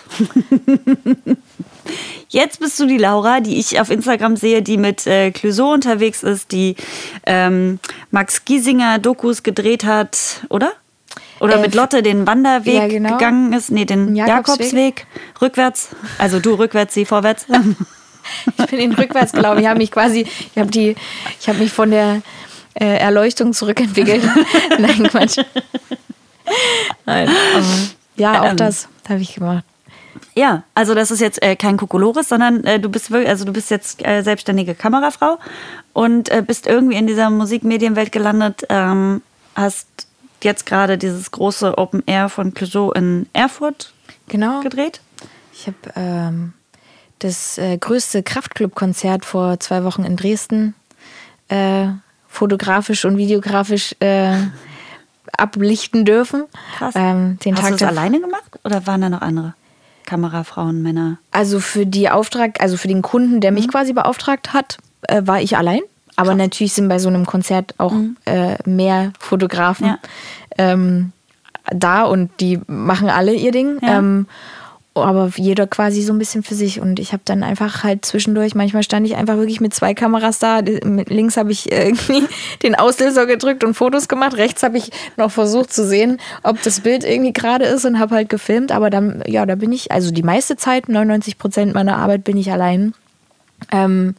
Jetzt bist du die Laura, die ich auf Instagram sehe, die mit äh, Clouseau unterwegs ist, die ähm, Max Giesinger Dokus gedreht hat, oder? Oder Äh, mit Lotte den Wanderweg ja, genau. gegangen ist. Nee, den Jakobsweg. Jakobsweg. Rückwärts. Also du rückwärts, sie vorwärts. Ich bin in rückwärts gelaufen. Ich habe mich quasi, ich habe die, ich habe mich von der äh, Erleuchtung zurückentwickelt. Nein, Quatsch. Nein, aber ja, auch Ähm. das habe ich gemacht. Ja, also das ist jetzt äh, kein Kokolores, sondern äh, du bist wirklich, also du bist jetzt äh, selbstständige Kamerafrau und äh, bist irgendwie in dieser Musikmedienwelt gelandet, ähm, hast jetzt gerade dieses große Open Air von Clouseau in Erfurt genau. gedreht. Ich habe ähm, das äh, größte Kraftclub-Konzert vor zwei Wochen in Dresden äh, fotografisch und videografisch äh, ablichten dürfen. Krass. Ähm, den Hast Tag du das alleine gemacht oder waren da noch andere Kamerafrauen, Männer? Also für die Auftrag, also für den Kunden, der mich mhm. quasi beauftragt hat, äh, war ich allein. Aber Krass. Natürlich sind bei so einem Konzert auch mhm. äh, mehr Fotografen ja. ähm, da und die machen alle ihr Ding. Ja. Ähm, aber jeder quasi so ein bisschen für sich. Und ich habe dann einfach halt zwischendurch, manchmal stand ich einfach wirklich mit zwei Kameras da. Mit links habe ich irgendwie den Auslöser gedrückt und Fotos gemacht. Rechts habe ich noch versucht zu sehen, ob das Bild irgendwie gerade ist und habe halt gefilmt. Aber dann, ja, da bin ich, also die meiste Zeit, neunundneunzig Prozent meiner Arbeit bin ich allein. Ähm,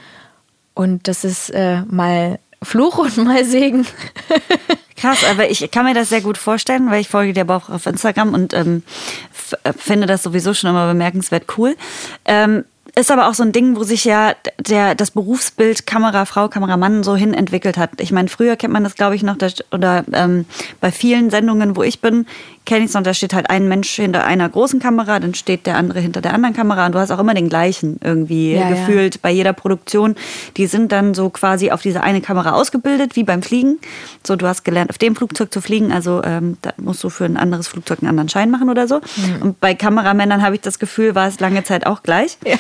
und das ist äh, mal Fluch und mal Segen. Krass, aber ich kann mir das sehr gut vorstellen, weil ich folge dir aber auch auf Instagram und ähm, f- finde das sowieso schon immer bemerkenswert cool. Ähm, ist aber auch so ein Ding, wo sich ja der, das Berufsbild Kamerafrau, Kameramann so hin entwickelt hat. Ich meine, früher kennt man das, glaube ich, noch, da, oder ähm, bei vielen Sendungen, wo ich bin, kenne ich es noch, da steht halt ein Mensch hinter einer großen Kamera, dann steht der andere hinter der anderen Kamera und du hast auch immer den gleichen irgendwie ja, gefühlt ja. bei jeder Produktion. Die sind dann so quasi auf diese eine Kamera ausgebildet, wie beim Fliegen. So, du hast gelernt, auf dem Flugzeug zu fliegen, also ähm, da musst du für ein anderes Flugzeug einen anderen Schein machen oder so. Mhm. Und bei Kameramännern habe ich das Gefühl, war es lange Zeit auch gleich. Ja.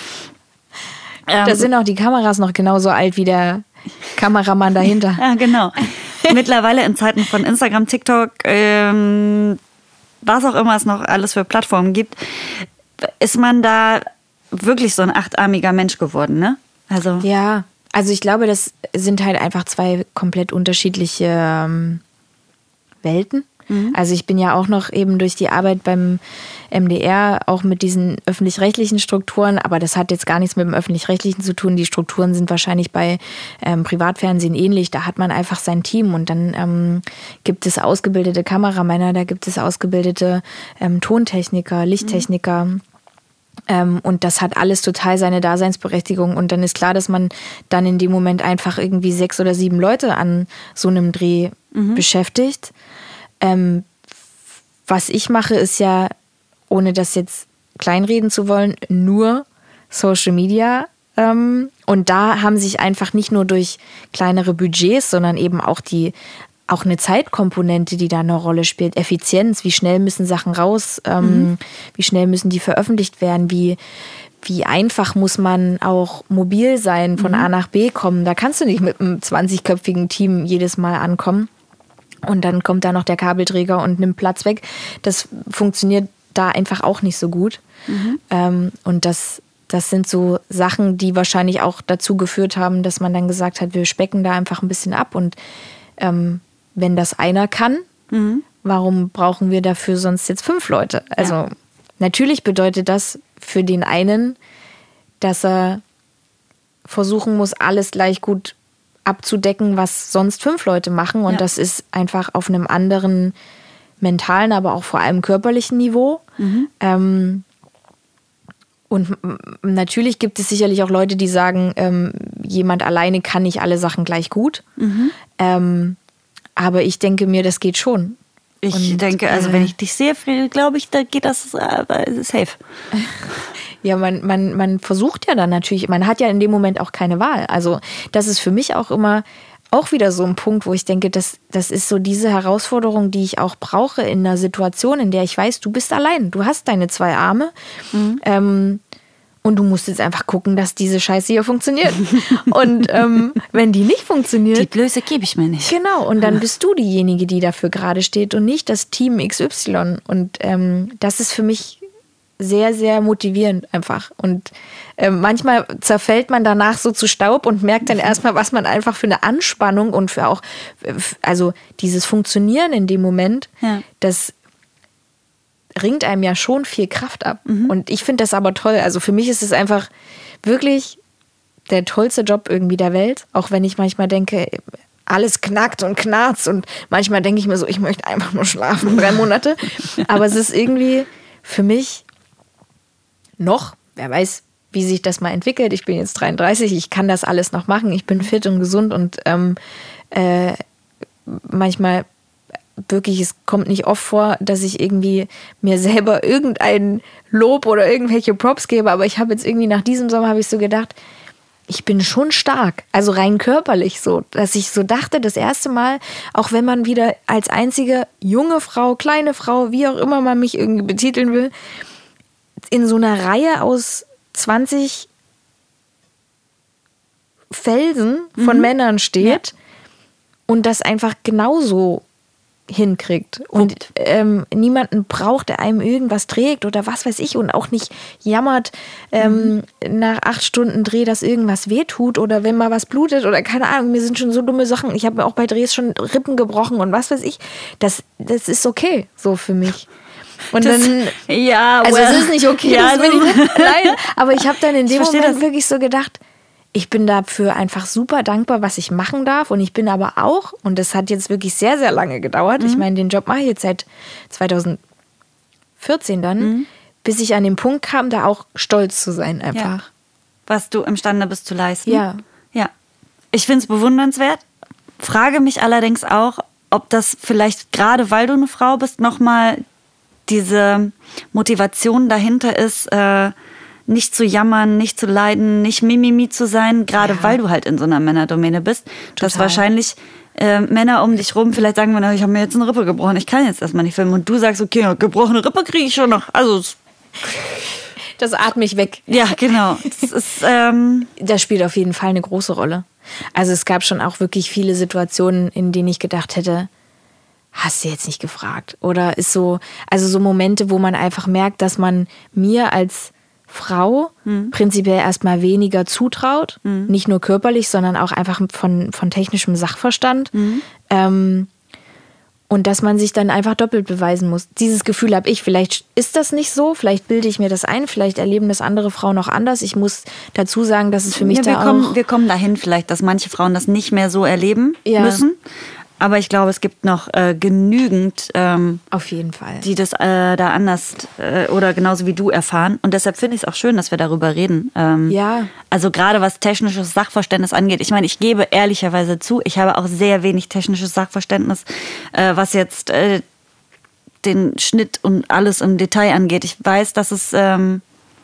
Ähm, da sind auch die Kameras noch genauso alt wie der Kameramann dahinter. Ja, genau. Mittlerweile in Zeiten von Instagram, TikTok, ähm, was auch immer es noch alles für Plattformen gibt, ist man da wirklich so ein achtarmiger Mensch geworden, ne? Also ja, also ich glaube, das sind halt einfach zwei komplett unterschiedliche ähm, Welten. Mhm. Also ich bin ja auch noch eben durch die Arbeit beim M D R auch mit diesen öffentlich-rechtlichen Strukturen, aber das hat jetzt gar nichts mit dem öffentlich-rechtlichen zu tun. Die Strukturen sind wahrscheinlich bei ähm, Privatfernsehen ähnlich. Da hat man einfach sein Team und dann ähm, gibt es ausgebildete Kameramänner, da gibt es ausgebildete ähm, Tontechniker, Lichttechniker. Mhm. Ähm, und das hat alles total seine Daseinsberechtigung. Und dann ist klar, dass man dann in dem Moment einfach irgendwie sechs oder sieben Leute an so einem Dreh mhm. beschäftigt. Ähm, was ich mache, ist ja, ohne das jetzt kleinreden zu wollen, nur Social Media. Ähm, und da haben sich einfach nicht nur durch kleinere Budgets, sondern eben auch die auch eine Zeitkomponente, die da eine Rolle spielt. Effizienz, wie schnell müssen Sachen raus, ähm, mhm. wie schnell müssen die veröffentlicht werden, wie, wie einfach muss man auch mobil sein, von mhm. A nach B kommen. Da kannst du nicht mit einem zwanzigköpfigen Team jedes Mal ankommen. Und dann kommt da noch der Kabelträger und nimmt Platz weg. Das funktioniert da einfach auch nicht so gut. Mhm. Ähm, und das, das sind so Sachen, die wahrscheinlich auch dazu geführt haben, dass man dann gesagt hat, wir specken da einfach ein bisschen ab. Und ähm, wenn das einer kann, mhm. warum brauchen wir dafür sonst jetzt fünf Leute? Also ja. natürlich bedeutet das für den einen, dass er versuchen muss, alles gleich gut abzudecken, was sonst fünf Leute machen. Und ja. das ist einfach auf einem anderen mentalen, aber auch vor allem körperlichen Niveau. Mhm. Ähm, und natürlich gibt es sicherlich auch Leute, die sagen, ähm, jemand alleine kann nicht alle Sachen gleich gut. Mhm. Ähm, aber ich denke mir, das geht schon. Ich und, denke, also äh, wenn ich dich sehe, glaube ich, da geht das äh, safe. Ja, man, man, man versucht ja dann natürlich, man hat ja in dem Moment auch keine Wahl. Also das ist für mich auch immer auch wieder so ein Punkt, wo ich denke, das, das ist so diese Herausforderung, die ich auch brauche in einer Situation, in der ich weiß, du bist allein, du hast deine zwei Arme mhm. ähm, und du musst jetzt einfach gucken, dass diese Scheiße hier funktioniert. Und ähm, wenn die nicht funktioniert... Die Blöße gebe ich mir nicht. Genau, und dann bist du diejenige, die dafür gerade steht und nicht das Team X Y. Und ähm, das ist für mich sehr, sehr motivierend einfach. Und äh, manchmal zerfällt man danach so zu Staub und merkt dann erstmal, was man einfach für eine Anspannung und für auch, also dieses Funktionieren in dem Moment, ja. das ringt einem ja schon viel Kraft ab. Mhm. Und ich finde das aber toll. Also für mich ist es einfach wirklich der tollste Job irgendwie der Welt. Auch wenn ich manchmal denke, alles knackt und knarzt. Und manchmal denke ich mir so, ich möchte einfach nur schlafen, drei Monate. Aber es ist irgendwie für mich noch, wer weiß, wie sich das mal entwickelt. Ich bin jetzt dreiunddreißig, ich kann das alles noch machen. Ich bin fit und gesund und ähm, äh, manchmal wirklich, es kommt nicht oft vor, dass ich irgendwie mir selber irgendein Lob oder irgendwelche Props gebe, aber ich habe jetzt irgendwie nach diesem Sommer habe ich so gedacht, ich bin schon stark, also rein körperlich so, dass ich so dachte, das erste Mal, auch wenn man wieder als einzige junge Frau, kleine Frau, wie auch immer man mich irgendwie betiteln will, in so einer Reihe aus zwanzig Felsen von mhm. Männern steht ja. und das einfach genauso hinkriegt und ähm, niemanden braucht, der einem irgendwas trägt oder was weiß ich und auch nicht jammert ähm, mhm. nach acht Stunden Dreh, dass irgendwas wehtut oder wenn mal was blutet oder keine Ahnung, mir sind schon so dumme Sachen, ich habe mir auch bei Drehs schon Rippen gebrochen und was weiß ich, das, das ist okay so für mich. Und das, dann, ja, also well, es ist nicht okay, ja, das will ich nicht, nein, aber ich habe dann in dem Moment das. wirklich so gedacht, ich bin dafür einfach super dankbar, was ich machen darf und ich bin aber auch, und das hat jetzt wirklich sehr, sehr lange gedauert, mhm. ich meine, den Job mache ich jetzt seit zweitausendvierzehn dann, mhm. bis ich an den Punkt kam, da auch stolz zu sein einfach. Ja. Was du imstande bist zu leisten. Ja. Ja. Ich finde es bewundernswert, frage mich allerdings auch, ob das vielleicht gerade, weil du eine Frau bist, nochmal diese Motivation dahinter ist, äh, nicht zu jammern, nicht zu leiden, nicht mimimi zu sein, gerade ja. weil du halt in so einer Männerdomäne bist. Total. Dass wahrscheinlich äh, Männer um dich rum vielleicht sagen, ich habe mir jetzt eine Rippe gebrochen, ich kann jetzt erstmal nicht filmen. Und du sagst, okay, gebrochene Rippe kriege ich schon noch. Also das atme ich weg. Ja, genau. Das, ist, ähm das spielt auf jeden Fall eine große Rolle. Also es gab schon auch wirklich viele Situationen, in denen ich gedacht hätte, hast du jetzt nicht gefragt? Oder ist so, also so Momente, wo man einfach merkt, dass man mir als Frau hm. prinzipiell erstmal weniger zutraut, hm. nicht nur körperlich, sondern auch einfach von, von technischem Sachverstand. Hm. Ähm, und dass man sich dann einfach doppelt beweisen muss. Dieses Gefühl habe ich. Vielleicht ist das nicht so, vielleicht bilde ich mir das ein, vielleicht erleben das andere Frauen auch anders. Ich muss dazu sagen, dass es für mich ja, wir da kommen, auch... Wir kommen dahin vielleicht, dass manche Frauen das nicht mehr so erleben ja. müssen. Aber ich glaube, es gibt noch äh, genügend, ähm, auf jeden Fall, die das äh, da anders äh, oder genauso wie du erfahren. Und deshalb finde ich es auch schön, dass wir darüber reden. Ähm, ja. Also gerade was technisches Sachverständnis angeht. Ich meine, ich gebe ehrlicherweise zu, ich habe auch sehr wenig technisches Sachverständnis, äh, was jetzt äh, den Schnitt und alles im Detail angeht. Ich weiß, dass es... Ähm,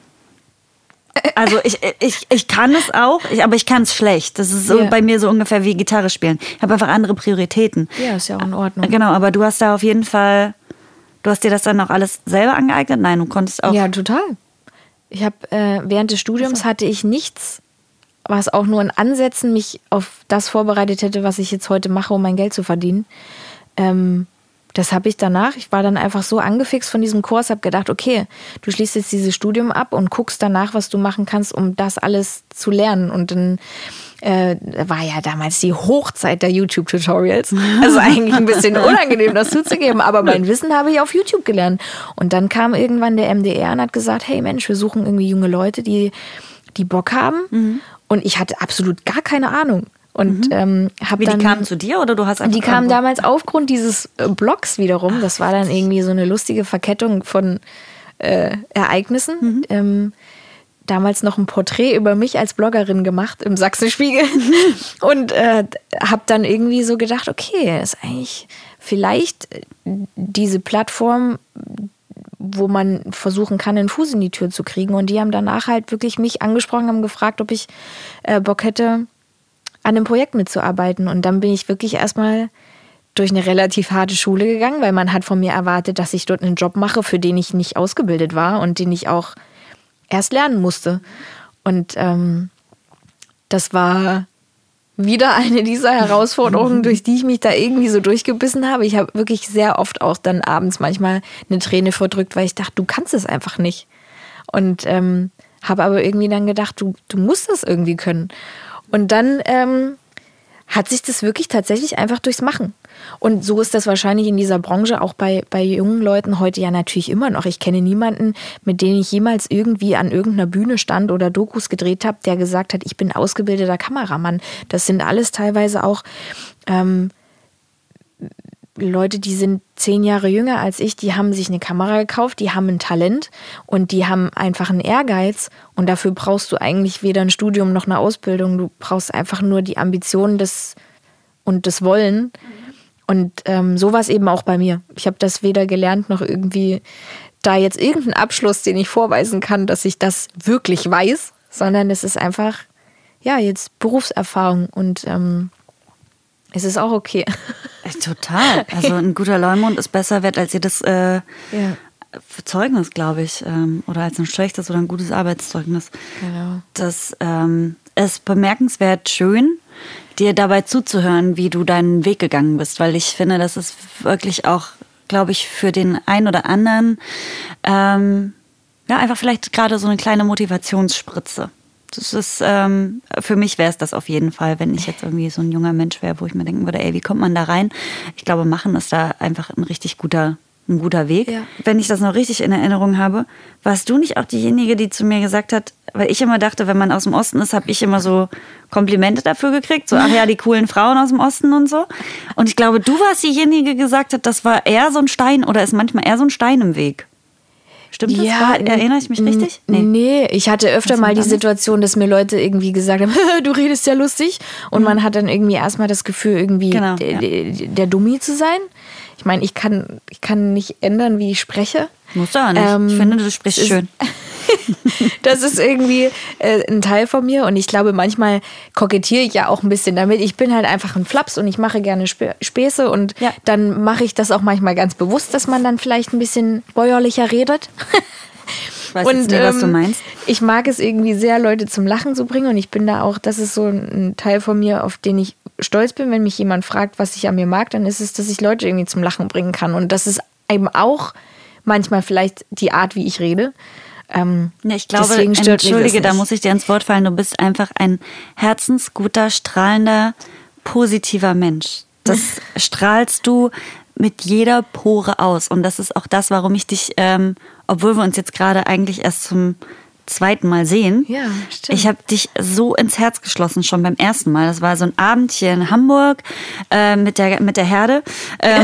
Also ich, ich, ich kann es auch, ich, aber ich kann es schlecht. Das ist so yeah. bei mir so ungefähr wie Gitarre spielen. Ich habe einfach andere Prioritäten. Ja, ist ja auch in Ordnung. Genau, aber du hast da auf jeden Fall, du hast dir das dann auch alles selber angeeignet? Nein, du konntest auch... Ja, total. Ich habe, äh, während des Studiums also. hatte ich nichts, was auch nur in Ansätzen mich auf das vorbereitet hätte, was ich jetzt heute mache, um mein Geld zu verdienen. Ähm, Das habe ich danach, ich war dann einfach so angefixt von diesem Kurs, habe gedacht, okay, du schließt jetzt dieses Studium ab und guckst danach, was du machen kannst, um das alles zu lernen. Und dann äh, war ja damals die Hochzeit der YouTube-Tutorials. Also eigentlich ein bisschen unangenehm, das zuzugeben, aber mein Wissen habe ich auf YouTube gelernt. Und dann kam irgendwann der M D R und hat gesagt, hey Mensch, wir suchen irgendwie junge Leute, die, die Bock haben. Mhm. Und ich hatte absolut gar keine Ahnung. Und mhm. ähm, hab Wie, dann, die kamen zu dir oder du hast einfach... Die kamen damals aufgrund dieses äh, Blogs wiederum. Das war dann irgendwie so eine lustige Verkettung von äh, Ereignissen. Mhm. Ähm, damals noch ein Porträt über mich als Bloggerin gemacht im Sachsenspiegel. Und äh, habe dann irgendwie so gedacht, okay, das ist eigentlich vielleicht diese Plattform, wo man versuchen kann, einen Fuß in die Tür zu kriegen. Und die haben danach halt wirklich mich angesprochen, haben gefragt, ob ich äh, Bock hätte, an dem Projekt mitzuarbeiten. Und dann bin ich wirklich erstmal durch eine relativ harte Schule gegangen, weil man hat von mir erwartet, dass ich dort einen Job mache, für den ich nicht ausgebildet war und den ich auch erst lernen musste. Und ähm, das war wieder eine dieser Herausforderungen, durch die ich mich da irgendwie so durchgebissen habe. Ich habe wirklich sehr oft auch dann abends manchmal eine Träne verdrückt, weil ich dachte, du kannst es einfach nicht. Und ähm, habe aber irgendwie dann gedacht, du, du musst das irgendwie können. Und dann ähm, hat sich das wirklich tatsächlich einfach durchs Machen. Und so ist das wahrscheinlich in dieser Branche auch bei, bei jungen Leuten heute ja natürlich immer noch. Ich kenne niemanden, mit dem ich jemals irgendwie an irgendeiner Bühne stand oder Dokus gedreht habe, der gesagt hat, ich bin ausgebildeter Kameramann. Das sind alles teilweise auch ähm, Leute, die sind zehn Jahre jünger als ich, die haben sich eine Kamera gekauft, die haben ein Talent und die haben einfach einen Ehrgeiz. Und dafür brauchst du eigentlich weder ein Studium noch eine Ausbildung. Du brauchst einfach nur die Ambition des, und das Wollen. Und ähm, so war es eben auch bei mir. Ich habe das weder gelernt noch irgendwie da jetzt irgendeinen Abschluss, den ich vorweisen kann, dass ich das wirklich weiß, sondern es ist einfach, ja, jetzt Berufserfahrung und ähm, es ist auch okay. Total. Also ein guter Leumund ist besser wert als jedes äh, ja. Zeugnis, glaube ich. Ähm, oder als ein schlechtes oder ein gutes Arbeitszeugnis. Genau. Das ähm, ist bemerkenswert schön, dir dabei zuzuhören, wie du deinen Weg gegangen bist. Weil ich finde, das ist wirklich auch, glaube ich, für den einen oder anderen ähm, ja, einfach vielleicht gerade so eine kleine Motivationsspritze. Das ist, ähm, für mich wäre es das auf jeden Fall, wenn ich jetzt irgendwie so ein junger Mensch wäre, wo ich mir denken würde, ey, wie kommt man da rein? Ich glaube, machen ist da einfach ein richtig guter, ein guter Weg. Ja. Wenn ich das noch richtig in Erinnerung habe, warst du nicht auch diejenige, die zu mir gesagt hat, weil ich immer dachte, wenn man aus dem Osten ist, habe ich immer so Komplimente dafür gekriegt, so, ach ja, die coolen Frauen aus dem Osten und so. Und ich glaube, du warst diejenige, die gesagt hat, das war eher so ein Stein oder ist manchmal eher so ein Stein im Weg. Stimmt das? Ja, war, erinnere ich mich richtig? Nee. nee, ich hatte öfter mal die Situation, dass mir Leute irgendwie gesagt haben, du redest ja lustig. Und mhm. man hat dann irgendwie erstmal das Gefühl, irgendwie genau, der, ja. der Dummi zu sein. Ich meine, ich kann, ich kann nicht ändern, wie ich spreche. Musst du auch nicht. Ähm, ich finde, du sprichst ist, schön. Das ist irgendwie äh, ein Teil von mir und ich glaube, manchmal kokettiere ich ja auch ein bisschen damit. Ich bin halt einfach ein Flaps und ich mache gerne Spä- Späße und ja. dann mache ich das auch manchmal ganz bewusst, dass man dann vielleicht ein bisschen bäuerlicher redet. Ich weiß und, jetzt nicht, was du meinst. Ich mag es irgendwie sehr, Leute zum Lachen zu bringen und ich bin da auch, das ist so ein Teil von mir, auf den ich stolz bin. Wenn mich jemand fragt, was ich an mir mag, dann ist es, dass ich Leute irgendwie zum Lachen bringen kann und das ist eben auch manchmal vielleicht die Art, wie ich rede. Ähm, ja, ich glaube, entschuldige, da muss ich dir ins Wort fallen, du bist einfach ein herzensguter, strahlender, positiver Mensch. Das strahlst du mit jeder Pore aus und das ist auch das, warum ich dich, ähm, obwohl wir uns jetzt gerade eigentlich erst zum zweiten Mal sehen, ja, stimmt. Ich habe dich so ins Herz geschlossen, schon beim ersten Mal. Das war so ein Abend hier in Hamburg äh, mit der mit der Herde. Ähm,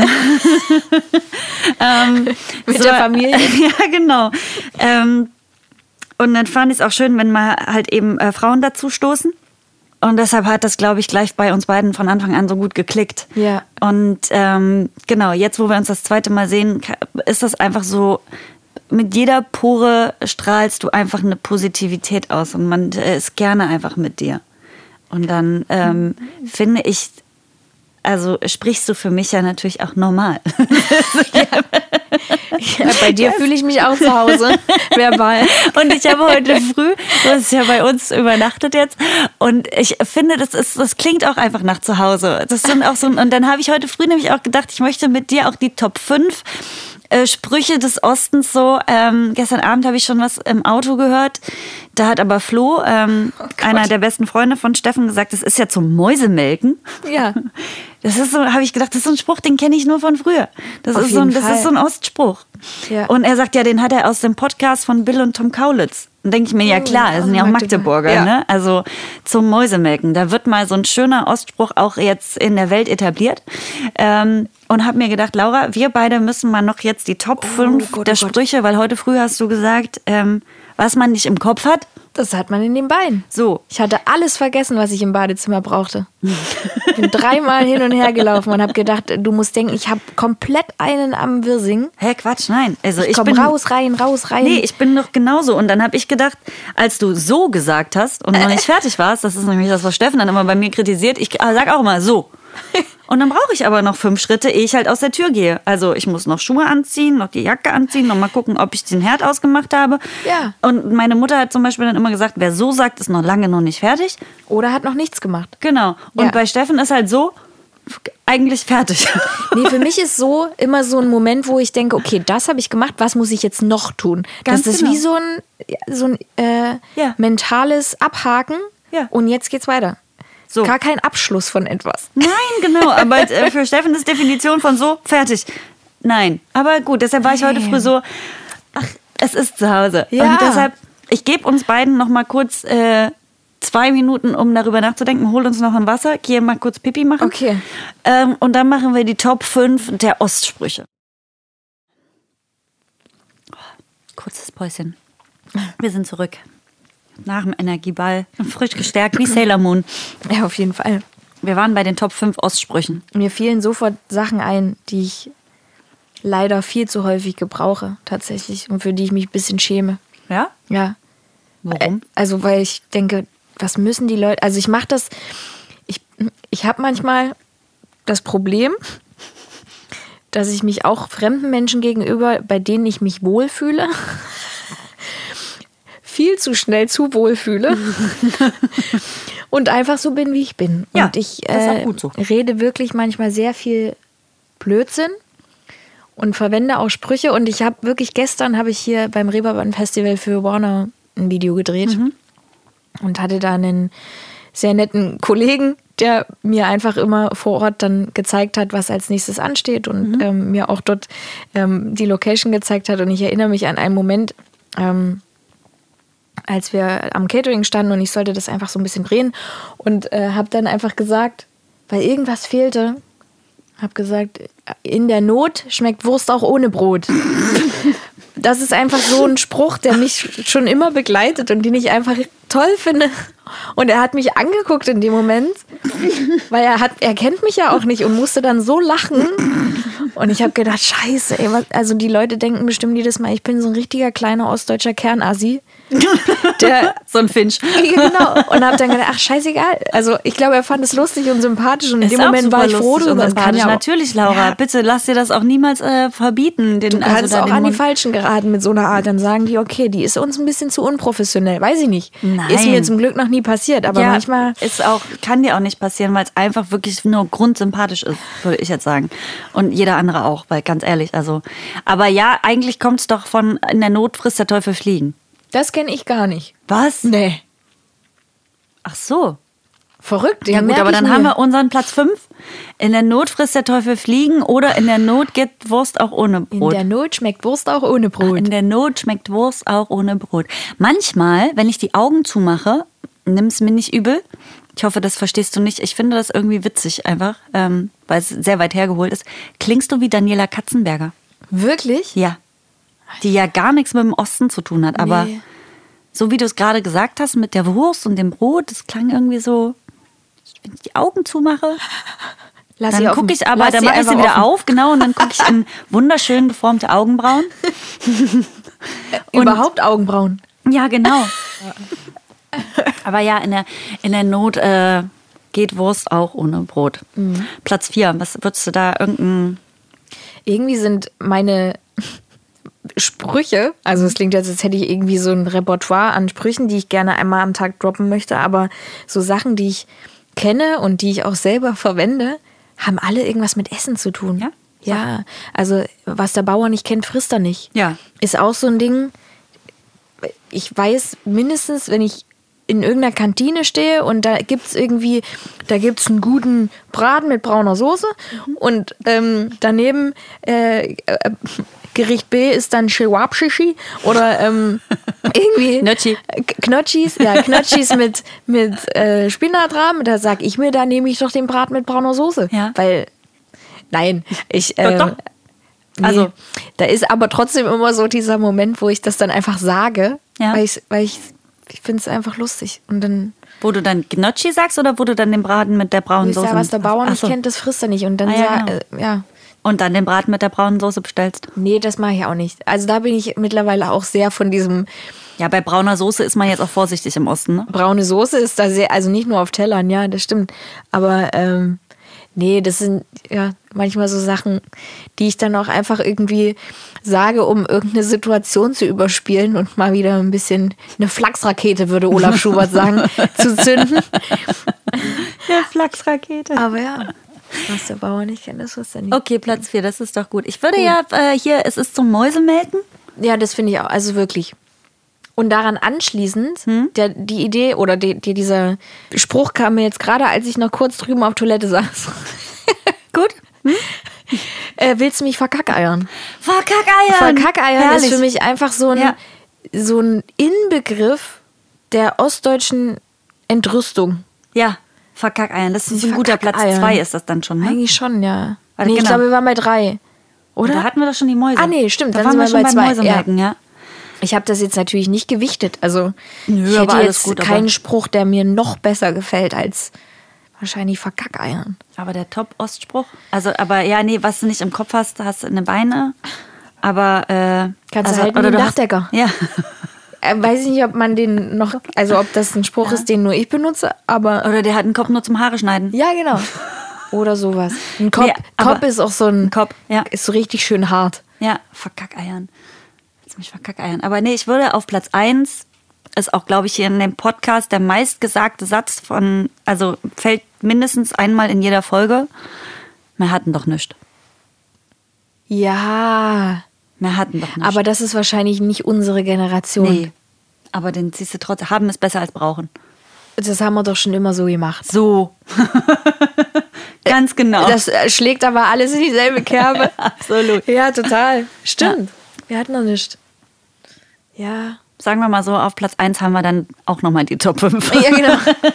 ähm, mit so, der Familie. Ja, genau. Ähm, und dann fand ich es auch schön, wenn mal halt eben äh, Frauen dazu stoßen. Und deshalb hat das, glaube ich, gleich bei uns beiden von Anfang an so gut geklickt. Ja. Und ähm, genau, jetzt, wo wir uns das zweite Mal sehen, ist das einfach so, mit jeder Pore strahlst du einfach eine Positivität aus und man ist gerne einfach mit dir. Und dann ähm, mhm. finde ich, also sprichst du für mich ja natürlich auch normal. Ja. Ja, bei dir fühle ich mich auch zu Hause, verbal. Und ich habe heute früh, du hast ja bei uns übernachtet jetzt, und ich finde, das ist, das klingt auch einfach nach zu Hause. Das sind auch so, und dann habe ich heute früh nämlich auch gedacht, ich möchte mit dir auch die Top fünf Äh, Sprüche des Ostens so. Ähm, gestern Abend habe ich schon was im Auto gehört. Da hat aber Flo, ähm, oh einer der besten Freunde von Steffen, gesagt, das ist ja zum Mäusemelken. Ja. Das ist so, habe ich gedacht, das ist so ein Spruch, den kenne ich nur von früher. Das Auf ist so ein, jeden das Fall. ist so ein Ostspruch. Ja. Und er sagt ja, den hat er aus dem Podcast von Bill und Tom Kaulitz. Dann denke ich mir, ja klar, das sind ja auch Magdeburger, ja. ne? Also zum Mäusemelken. Da wird mal so ein schöner Ostspruch auch jetzt in der Welt etabliert. Ähm, und habe mir gedacht, Laura, wir beide müssen mal noch jetzt die Top fünf oh Gott, der oh Sprüche, weil heute früh hast du gesagt, ähm, was man nicht im Kopf hat, das hat man in den Beinen. So. Ich hatte alles vergessen, was ich im Badezimmer brauchte. Ich bin dreimal hin und her gelaufen und habe gedacht, du musst denken, ich habe komplett einen am Wirsing. Hä, Quatsch, nein. Also ich, ich komme raus, rein, raus, rein. Nee, ich bin noch genauso. Und dann habe ich gedacht, als du so gesagt hast und noch nicht fertig warst, das ist nämlich das, was Steffen dann immer bei mir kritisiert, ich sag auch immer so. Und dann brauche ich aber noch fünf Schritte, ehe ich halt aus der Tür gehe. Also ich muss noch Schuhe anziehen, noch die Jacke anziehen, noch mal gucken, ob ich den Herd ausgemacht habe. Ja. Und meine Mutter hat zum Beispiel dann immer gesagt, wer so sagt, ist noch lange noch nicht fertig. Oder hat noch nichts gemacht. Genau. Und ja. bei Steffen ist halt so, eigentlich fertig. Nee, für mich ist so immer so ein Moment, wo ich denke, okay, das habe ich gemacht, was muss ich jetzt noch tun? Ganz das ist genau. wie so ein, so ein äh, ja. mentales Abhaken ja. und jetzt geht's weiter. So. Gar kein Abschluss von etwas. Nein, genau. Aber äh, für Steffen ist Definition von so, fertig. Nein. Aber gut, deshalb war ich heute früh so, ach, es ist zu Hause. Ja. Und deshalb, ich gebe uns beiden noch mal kurz äh, zwei Minuten, um darüber nachzudenken. Hol uns noch ein Wasser. Geh mal kurz Pipi machen. Okay. Ähm, und dann machen wir die Top fünf der Ostsprüche. Kurzes Päuschen. Wir sind zurück. Nach dem Energieball. Frisch gestärkt wie Sailor Moon. Ja, auf jeden Fall. Wir waren bei den Top fünf Ostsprüchen. Mir fielen sofort Sachen ein, die ich leider viel zu häufig gebrauche, tatsächlich. Und für die ich mich ein bisschen schäme. Ja? Ja. Warum? Also, weil ich denke, was müssen die Leute... Also, ich mache das... Ich, ich habe manchmal das Problem, dass ich mich auch fremden Menschen gegenüber, bei denen ich mich wohlfühle, viel zu schnell zu wohlfühle und einfach so bin, wie ich bin. Ja, und ich das ist auch äh, gut so. rede wirklich manchmal sehr viel Blödsinn und verwende auch Sprüche. Und ich habe wirklich, gestern habe ich hier beim Reeperbahn Festival für Warner ein Video gedreht mhm. und hatte da einen sehr netten Kollegen, der mir einfach immer vor Ort dann gezeigt hat, was als nächstes ansteht und mhm. ähm, mir auch dort ähm, die Location gezeigt hat. Und ich erinnere mich an einen Moment, ähm, als wir am Catering standen und ich sollte das einfach so ein bisschen drehen und äh, habe dann einfach gesagt, weil irgendwas fehlte, habe gesagt, in der Not schmeckt Wurst auch ohne Brot. Das ist einfach so ein Spruch, der mich schon immer begleitet und den ich einfach toll finde. Und er hat mich angeguckt in dem Moment, weil er hat, er kennt mich ja auch nicht und musste dann so lachen. Und ich habe gedacht, scheiße, ey, was, also die Leute denken bestimmt jedes Mal, ich bin so ein richtiger kleiner ostdeutscher Kernassi. Der, so ein Finch. Genau. Und habe dann gedacht, ach, scheißegal. Also ich glaube, er fand es lustig und sympathisch und in ist dem Moment war ich froh drüber. Das kann ja auch, natürlich, Laura. Ja. Bitte lass dir das auch niemals äh, verbieten. Den, du kannst also auch den an die Mund Falschen geraten mit so einer Art. Dann sagen die, okay, die ist uns ein bisschen zu unprofessionell. Weiß ich nicht. Nein. Ist mir zum Glück noch nie passiert. Aber ja, manchmal... Ist auch, kann dir auch nicht passieren, weil es einfach wirklich nur grundsympathisch ist, würde ich jetzt sagen. Und jeder andere auch, weil ganz ehrlich, also... Aber ja, eigentlich kommt es doch von in der Not frisst der Teufel Fliegen. Das kenne ich gar nicht. Was? Nee. Ach so. Verrückt. Ja gut, aber dann mir. haben wir unseren Platz fünf. In der Not frisst der Teufel Fliegen oder in der Not geht Wurst auch ohne Brot. In der Not schmeckt Wurst auch ohne Brot. In der Not schmeckt Wurst auch ohne Brot. Manchmal, wenn ich die Augen zumache, nimm es mir nicht übel. Ich hoffe, das verstehst du nicht. Ich finde das irgendwie witzig einfach, ähm, weil es sehr weit hergeholt ist. Klingst du wie Daniela Katzenberger? Wirklich? Ja. Die ja gar nichts mit dem Osten zu tun hat, aber nee. So wie du es gerade gesagt hast mit der Wurst und dem Brot, das klang irgendwie so, wenn ich die Augen zumache, lass dann gucke ich aber, dann mache ich sie wieder offen. auf, genau, und dann gucke ich in wunderschön geformte Augenbrauen. Überhaupt Augenbrauen? Ja, genau. Aber ja, in der, in der Not äh, geht Wurst auch ohne Brot. Mhm. Platz vier, was würdest du da irgendein... Irgendwie sind meine Sprüche, also es klingt jetzt, als hätte ich irgendwie so ein Repertoire an Sprüchen, die ich gerne einmal am Tag droppen möchte, aber so Sachen, die ich kenne und die ich auch selber verwende, haben alle irgendwas mit Essen zu tun. Ja? Ja, also was der Bauer nicht kennt, frisst er nicht. Ja. Ist auch so ein Ding, ich weiß mindestens, wenn ich in irgendeiner Kantine stehe und da gibt's irgendwie, da gibt's einen guten Braten mit brauner Soße mhm. und ähm, daneben äh, äh, Gericht B ist dann Chewabschichi oder ähm, irgendwie Knötschi. Knotschis, ja, Knotschis mit, mit äh, Spinatrahmen. Da sag ich mir, da nehme ich doch den Braten mit brauner Soße. Ja. Weil, nein, ich... Äh, doch, doch. Nee, also, da ist aber trotzdem immer so dieser Moment, wo ich das dann einfach sage, ja. weil ich, weil ich, ich finde es einfach lustig. Und dann... Wo du dann Gnocchi sagst oder wo du dann den Braten mit der braunen Soße... Ja, was der Bauer nicht so. kennt, das frisst er nicht. Und dann ah, ja, sa- genau. äh, ja. Und dann den Braten mit der braunen Soße bestellst. Nee, das mache ich auch nicht. Also da bin ich mittlerweile auch sehr von diesem... Ja, bei brauner Soße ist man jetzt auch vorsichtig im Osten, ne? Braune Soße ist da sehr, also nicht nur auf Tellern, ja, das stimmt. Aber ähm, nee, das sind ja manchmal so Sachen, die ich dann auch einfach irgendwie sage, um irgendeine Situation zu überspielen und mal wieder ein bisschen eine Flachsrakete, würde Olaf Schubert sagen, zu zünden. Ja, Flachsrakete. Aber ja, was der Bauer nicht kennt, das was er nicht. Okay, Platz vier, das ist doch gut. Ich würde gut. ja äh, hier, es ist zum Mäusemelken. Ja, das finde ich auch, also wirklich. Und daran anschließend, hm? der, die Idee oder die, die, dieser Spruch kam mir jetzt gerade, als ich noch kurz drüben auf Toilette saß. Gut. Hm? Äh, willst du mich verkackeiern? Verkackeiern! Verkackeiern Herrlich. ist für mich einfach so ein, ja. so ein Inbegriff der ostdeutschen Entrüstung. Ja, Verkackeiern. Das ist Die ein guter Platz Verkackeiern. zwei ist das dann schon, ne? Eigentlich schon, ja. Warte, Nee, ich genau. glaube, wir waren bei drei. Oder? Da hatten wir doch schon die Mäuse. Ah, nee, stimmt, Da dann waren sind wir wir schon bei beim zwei, Mäusemelken, ja. Ich habe das jetzt natürlich nicht gewichtet. Also Nö, ich hätte aber alles jetzt gut, aber- keinen Spruch, der mir noch besser gefällt als wahrscheinlich Verkackeiern. Aber der Top-Ostspruch. Also, aber ja, nee, was du nicht im Kopf hast, hast du in den Beine. Aber, äh. Kannst also, du halten oder wie ein du hast- Dachdecker. Ja. Äh, weiß ich nicht, ob man den noch, also ob das ein Spruch ist, den nur ich benutze, aber Oder der hat einen Kopf nur zum Haare schneiden. ja, genau. Oder sowas. Ein Kopf, Nee, aber- Kopf ist auch so ein, Kopf, ja. ist so richtig schön hart. Ja, Verkackeiern. Lass mich verkackeiern. Aber nee, ich würde auf Platz eins, ist auch, glaube ich, hier in dem Podcast der meistgesagte Satz von, also fällt mindestens einmal in jeder Folge. Wir hatten doch nichts. Ja, Wir hatten doch nichts. aber das ist wahrscheinlich nicht unsere Generation. nee. Aber den siehst du trotzdem. Haben ist besser als brauchen. Das haben wir doch schon immer so gemacht. So. Ganz genau. Das äh, schlägt aber alles in dieselbe Kerbe. Absolut. Ja, total. Stimmt. Wir hatten noch nicht. Ja. Sagen wir mal so, auf Platz eins haben wir dann auch nochmal die Top fünf. Ja, genau.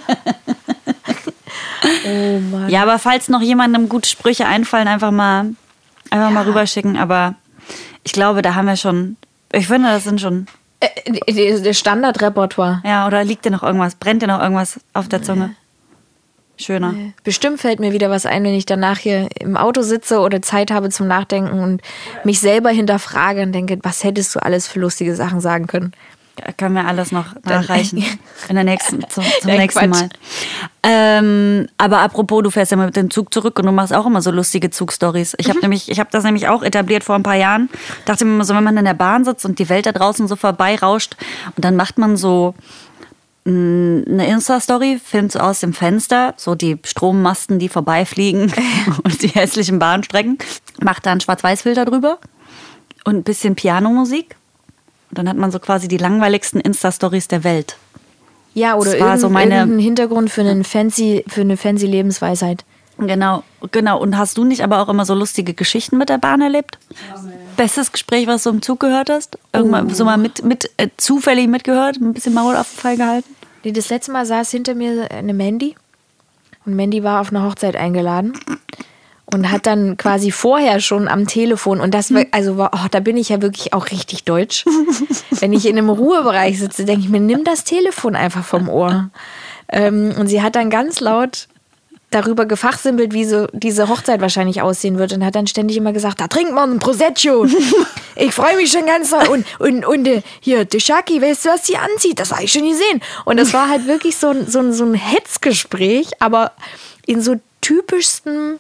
Oh Mann. Ja, aber falls noch jemandem gute Sprüche einfallen, einfach mal, einfach mal rüberschicken. Aber ich glaube, da haben wir schon, ich finde, das sind schon, Äh, Das Standardrepertoire. ja, oder liegt dir noch irgendwas, brennt dir noch irgendwas auf der Zunge? Schöner. Bestimmt fällt mir wieder was ein, wenn ich danach hier im Auto sitze oder Zeit habe zum Nachdenken und mich selber hinterfrage und denke, was hättest du alles für lustige Sachen sagen können? Ja, können wir alles noch nachreichen. In der nächsten, zum, zum Nein, nächsten Quatsch. Mal. Ähm, aber apropos, du fährst ja mal mit dem Zug zurück und du machst auch immer so lustige Zugstories. Ich habe nämlich, ich habe das nämlich auch etabliert vor ein paar Jahren. Dachte mir immer so, wenn man in der Bahn sitzt und die Welt da draußen so vorbeirauscht und dann macht man so mh, eine Insta-Story, filmt so aus dem Fenster, so die Strommasten, die vorbeifliegen und die hässlichen Bahnstrecken, macht da einen Schwarz-Weiß-Filter drüber und ein bisschen Pianomusik. Und dann hat man so quasi die langweiligsten Insta-Stories der Welt. Ja, oder Das war irgendein, so meine- irgendein Hintergrund für, einen fancy, für eine fancy Lebensweisheit. Genau, genau. Und hast du nicht aber auch immer so lustige Geschichten mit der Bahn erlebt? Bestes Gespräch, was du im Zug gehört hast? Irgendwann so mal mit, mit äh, zufällig mitgehört, ein bisschen Maul auf den Fall gehalten? Nee, das letzte Mal saß hinter mir eine Mandy und Mandy war auf eine Hochzeit eingeladen und hat dann quasi vorher schon am Telefon und das war, also war, oh, da bin ich ja wirklich auch richtig deutsch. Wenn ich in einem Ruhebereich sitze, denke ich mir, nimm das Telefon einfach vom Ohr. Ähm, und sie hat dann ganz laut darüber gefachsimpelt, wie so diese Hochzeit wahrscheinlich aussehen wird und hat dann ständig immer gesagt, da trinkt man ein Prosecco. Ich freue mich schon ganz doll. Und, und, und äh, hier, der Shaki, weißt du, was sie anzieht? Das habe ich schon gesehen. Und das war halt wirklich so ein, so ein, so ein Hetzgespräch, aber in so typischsten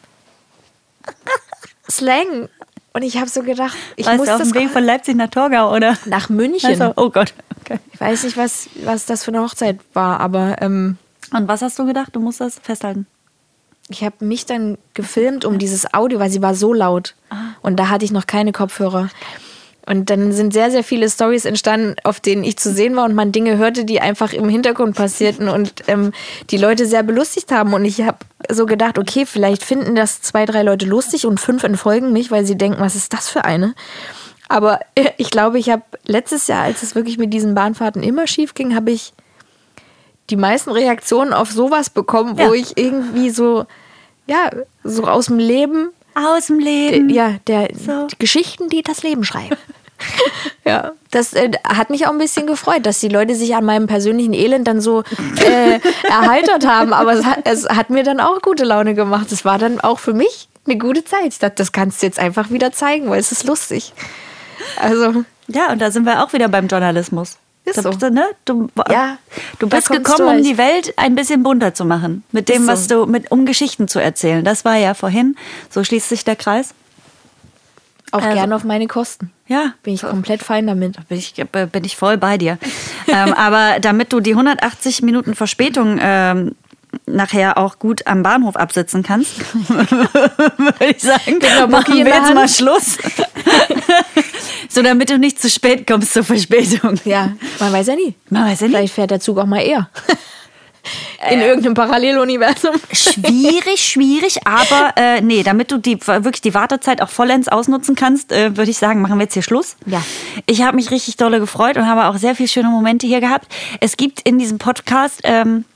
Slang. Und ich habe so gedacht, ich Warst muss du auf das dem Weg von Leipzig nach Torgau, oder? nach München. Also, oh Gott. Okay. Ich weiß nicht, was, was das für eine Hochzeit war, aber ähm, Und was hast du gedacht? Du musst das festhalten. ich habe mich dann gefilmt um dieses Audio, weil sie war so laut. Und da hatte ich noch keine Kopfhörer. Und dann sind sehr, sehr viele Storys entstanden, auf denen ich zu sehen war und man Dinge hörte, die einfach im Hintergrund passierten und ähm, die Leute sehr belustigt haben. Und ich habe so gedacht, okay, vielleicht finden das zwei, drei Leute lustig und fünf entfolgen mich, weil sie denken, was ist das für eine? Aber äh, ich glaube, ich habe letztes Jahr, als es wirklich mit diesen Bahnfahrten immer schief ging, habe ich die meisten Reaktionen auf sowas bekommen, wo Ja. ich irgendwie so, ja, so aus dem Leben, Aus dem Leben. äh, ja, der So. die Geschichten, die das Leben schreiben. Ja, das äh, hat mich auch ein bisschen gefreut, dass die Leute sich an meinem persönlichen Elend dann so äh, erheitert haben. Aber es hat, es hat mir dann auch gute Laune gemacht. Es war dann auch für mich eine gute Zeit. Ich dachte, das kannst du jetzt einfach wieder zeigen, weil es ist lustig. Also, Ja, und da sind wir auch wieder beim Journalismus. Ist Da- so. ne? Du, Ja, du da bist kommt's gekommen, um durch. die Welt ein bisschen bunter zu machen. Mit dem, Ist so. was du, mit, um Geschichten zu erzählen. Das war ja vorhin. So schließt sich der Kreis. auch Also- gerne auf meine Kosten. Ja. Bin ich komplett fein damit. Bin ich, bin ich voll bei dir. ähm, aber damit du die hundertachtzig Minuten Verspätung ähm, nachher auch gut am Bahnhof absitzen kannst, würde ich sagen, der Mucki machen in wir der jetzt Hand. mal Schluss. So, damit du nicht zu spät kommst zur Verspätung. Ja, man weiß ja nie. Man weiß ja nicht. Vielleicht fährt der Zug auch mal eher. In irgendeinem Paralleluniversum. Schwierig, schwierig, aber äh, nee, damit du die, wirklich die Wartezeit auch vollends ausnutzen kannst, äh, würde ich sagen, machen wir jetzt hier Schluss. Ja. Ich habe mich richtig dolle gefreut und habe auch sehr viele schöne Momente hier gehabt. Es gibt in diesem Podcast ähm,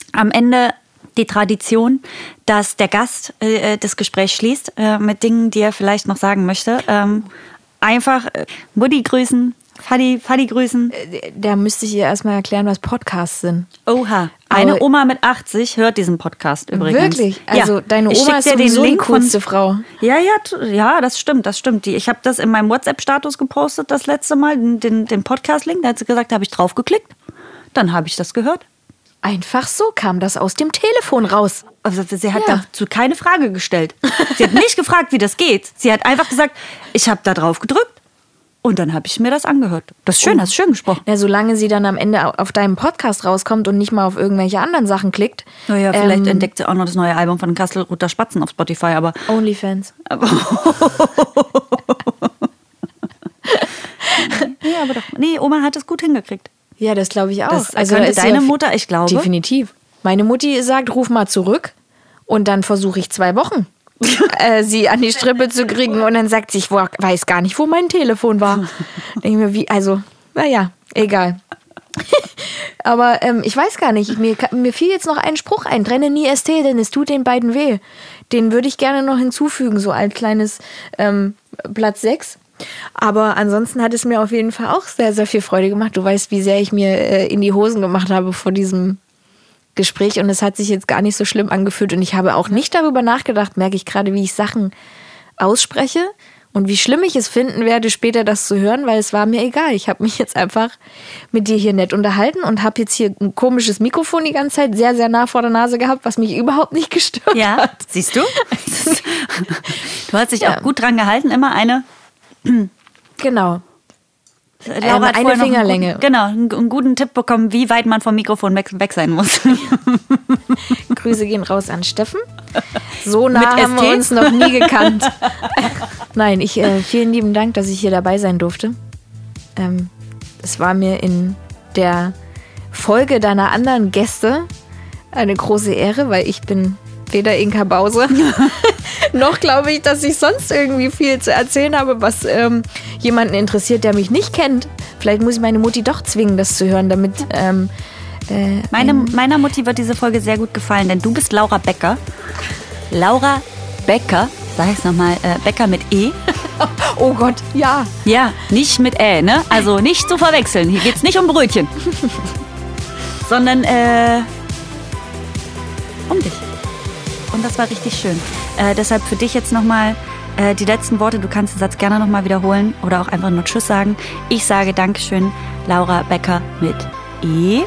am Ende die Tradition, dass der Gast äh, das Gespräch schließt äh, mit Dingen, die er vielleicht noch sagen möchte. Ähm, einfach äh, Mutti grüßen, Fadi, Fadi grüßen. Da müsste ich ihr erstmal erklären, was Podcasts sind. Oha. Eine Aber Oma mit achtzig hört diesen Podcast übrigens. Wirklich? Also ja. deine Ich Oma schick ist dir sowieso den die Link coolste von, Frau. Ja, ja, t- ja, das stimmt, das stimmt. Die, ich habe das in meinem WhatsApp-Status gepostet das letzte Mal, den, den Podcast-Link. Da hat sie gesagt, da habe ich drauf geklickt. Dann habe ich das gehört. Einfach so kam das aus dem Telefon raus. Also sie hat Ja. dazu keine Frage gestellt. Sie hat nicht gefragt, wie das geht. Sie hat einfach gesagt, ich habe da drauf gedrückt und dann habe ich mir das angehört. Das ist schön, hast schön gesprochen. Na, solange sie dann am Ende auf deinem Podcast rauskommt und nicht mal auf irgendwelche anderen Sachen klickt. Naja, vielleicht ähm, entdeckt sie auch noch das neue Album von Kastelruther Spatzen auf Spotify, aber... Onlyfans. Nee, aber doch. Nee, Oma hat es gut hingekriegt. Ja, das glaube ich auch. Das also könnte ist sie deine ja- Mutter, ich glaube. Definitiv. Meine Mutti sagt, ruf mal zurück und dann versuche ich zwei Wochen, äh, sie an die Strippe zu kriegen und dann sagt sie, ich wo- weiß gar nicht, wo mein Telefon war. Denke ich mir, wie, also, naja, egal. Aber ähm, ich weiß gar nicht, mir, mir fiel jetzt noch ein Spruch ein, trenne nie S T, denn es tut den beiden weh. Den würde ich gerne noch hinzufügen, so als kleines ähm, Platz sechs. Aber ansonsten hat es mir auf jeden Fall auch sehr, sehr viel Freude gemacht. Du weißt, wie sehr ich mir äh, in die Hosen gemacht habe vor diesem Gespräch und es hat sich jetzt gar nicht so schlimm angefühlt und ich habe auch nicht darüber nachgedacht, merke ich gerade, wie ich Sachen ausspreche und wie schlimm ich es finden werde, später das zu hören, weil es war mir egal. Ich habe mich jetzt einfach mit dir hier nett unterhalten und habe jetzt hier ein komisches Mikrofon die ganze Zeit sehr, sehr nah vor der Nase gehabt, was mich überhaupt nicht gestört Ja, hat. siehst du? Du hast dich Ja. auch gut dran gehalten, immer eine... Genau. Laura Ähm, hat eine vorher noch einen Fingerlänge. Guten, genau, einen, einen guten Tipp bekommen, wie weit man vom Mikrofon weg, weg sein muss. Grüße gehen raus an Steffen. So nah Mit haben S T? wir uns noch nie gekannt. Nein, ich, äh, vielen lieben Dank, dass ich hier dabei sein durfte. Ähm, es war mir in der Folge deiner anderen Gäste eine große Ehre, weil ich bin weder Inka Bause, noch glaube ich, dass ich sonst irgendwie viel zu erzählen habe, was ähm, jemanden interessiert, der mich nicht kennt. Vielleicht muss ich meine Mutti doch zwingen, das zu hören, damit... Ähm, äh, Meine, meiner Mutti wird diese Folge sehr gut gefallen, denn du bist Laura Becker. Laura Becker, sag ich's nochmal, äh, Becker mit E. oh Gott, ja. Ja, nicht mit Ä, ne? Also nicht zu verwechseln. Hier geht's nicht um Brötchen. Sondern, äh, um dich. Und das war richtig schön. Äh, deshalb für dich jetzt nochmal äh, die letzten Worte. Du kannst den Satz gerne nochmal wiederholen oder auch einfach nur Tschüss sagen. Ich sage Dankeschön, Laura Becker mit E.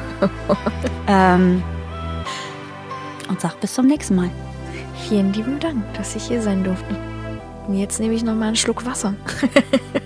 ähm, und sag bis zum nächsten Mal. Vielen lieben Dank, dass ich hier sein durfte. Und jetzt nehme ich noch mal einen Schluck Wasser.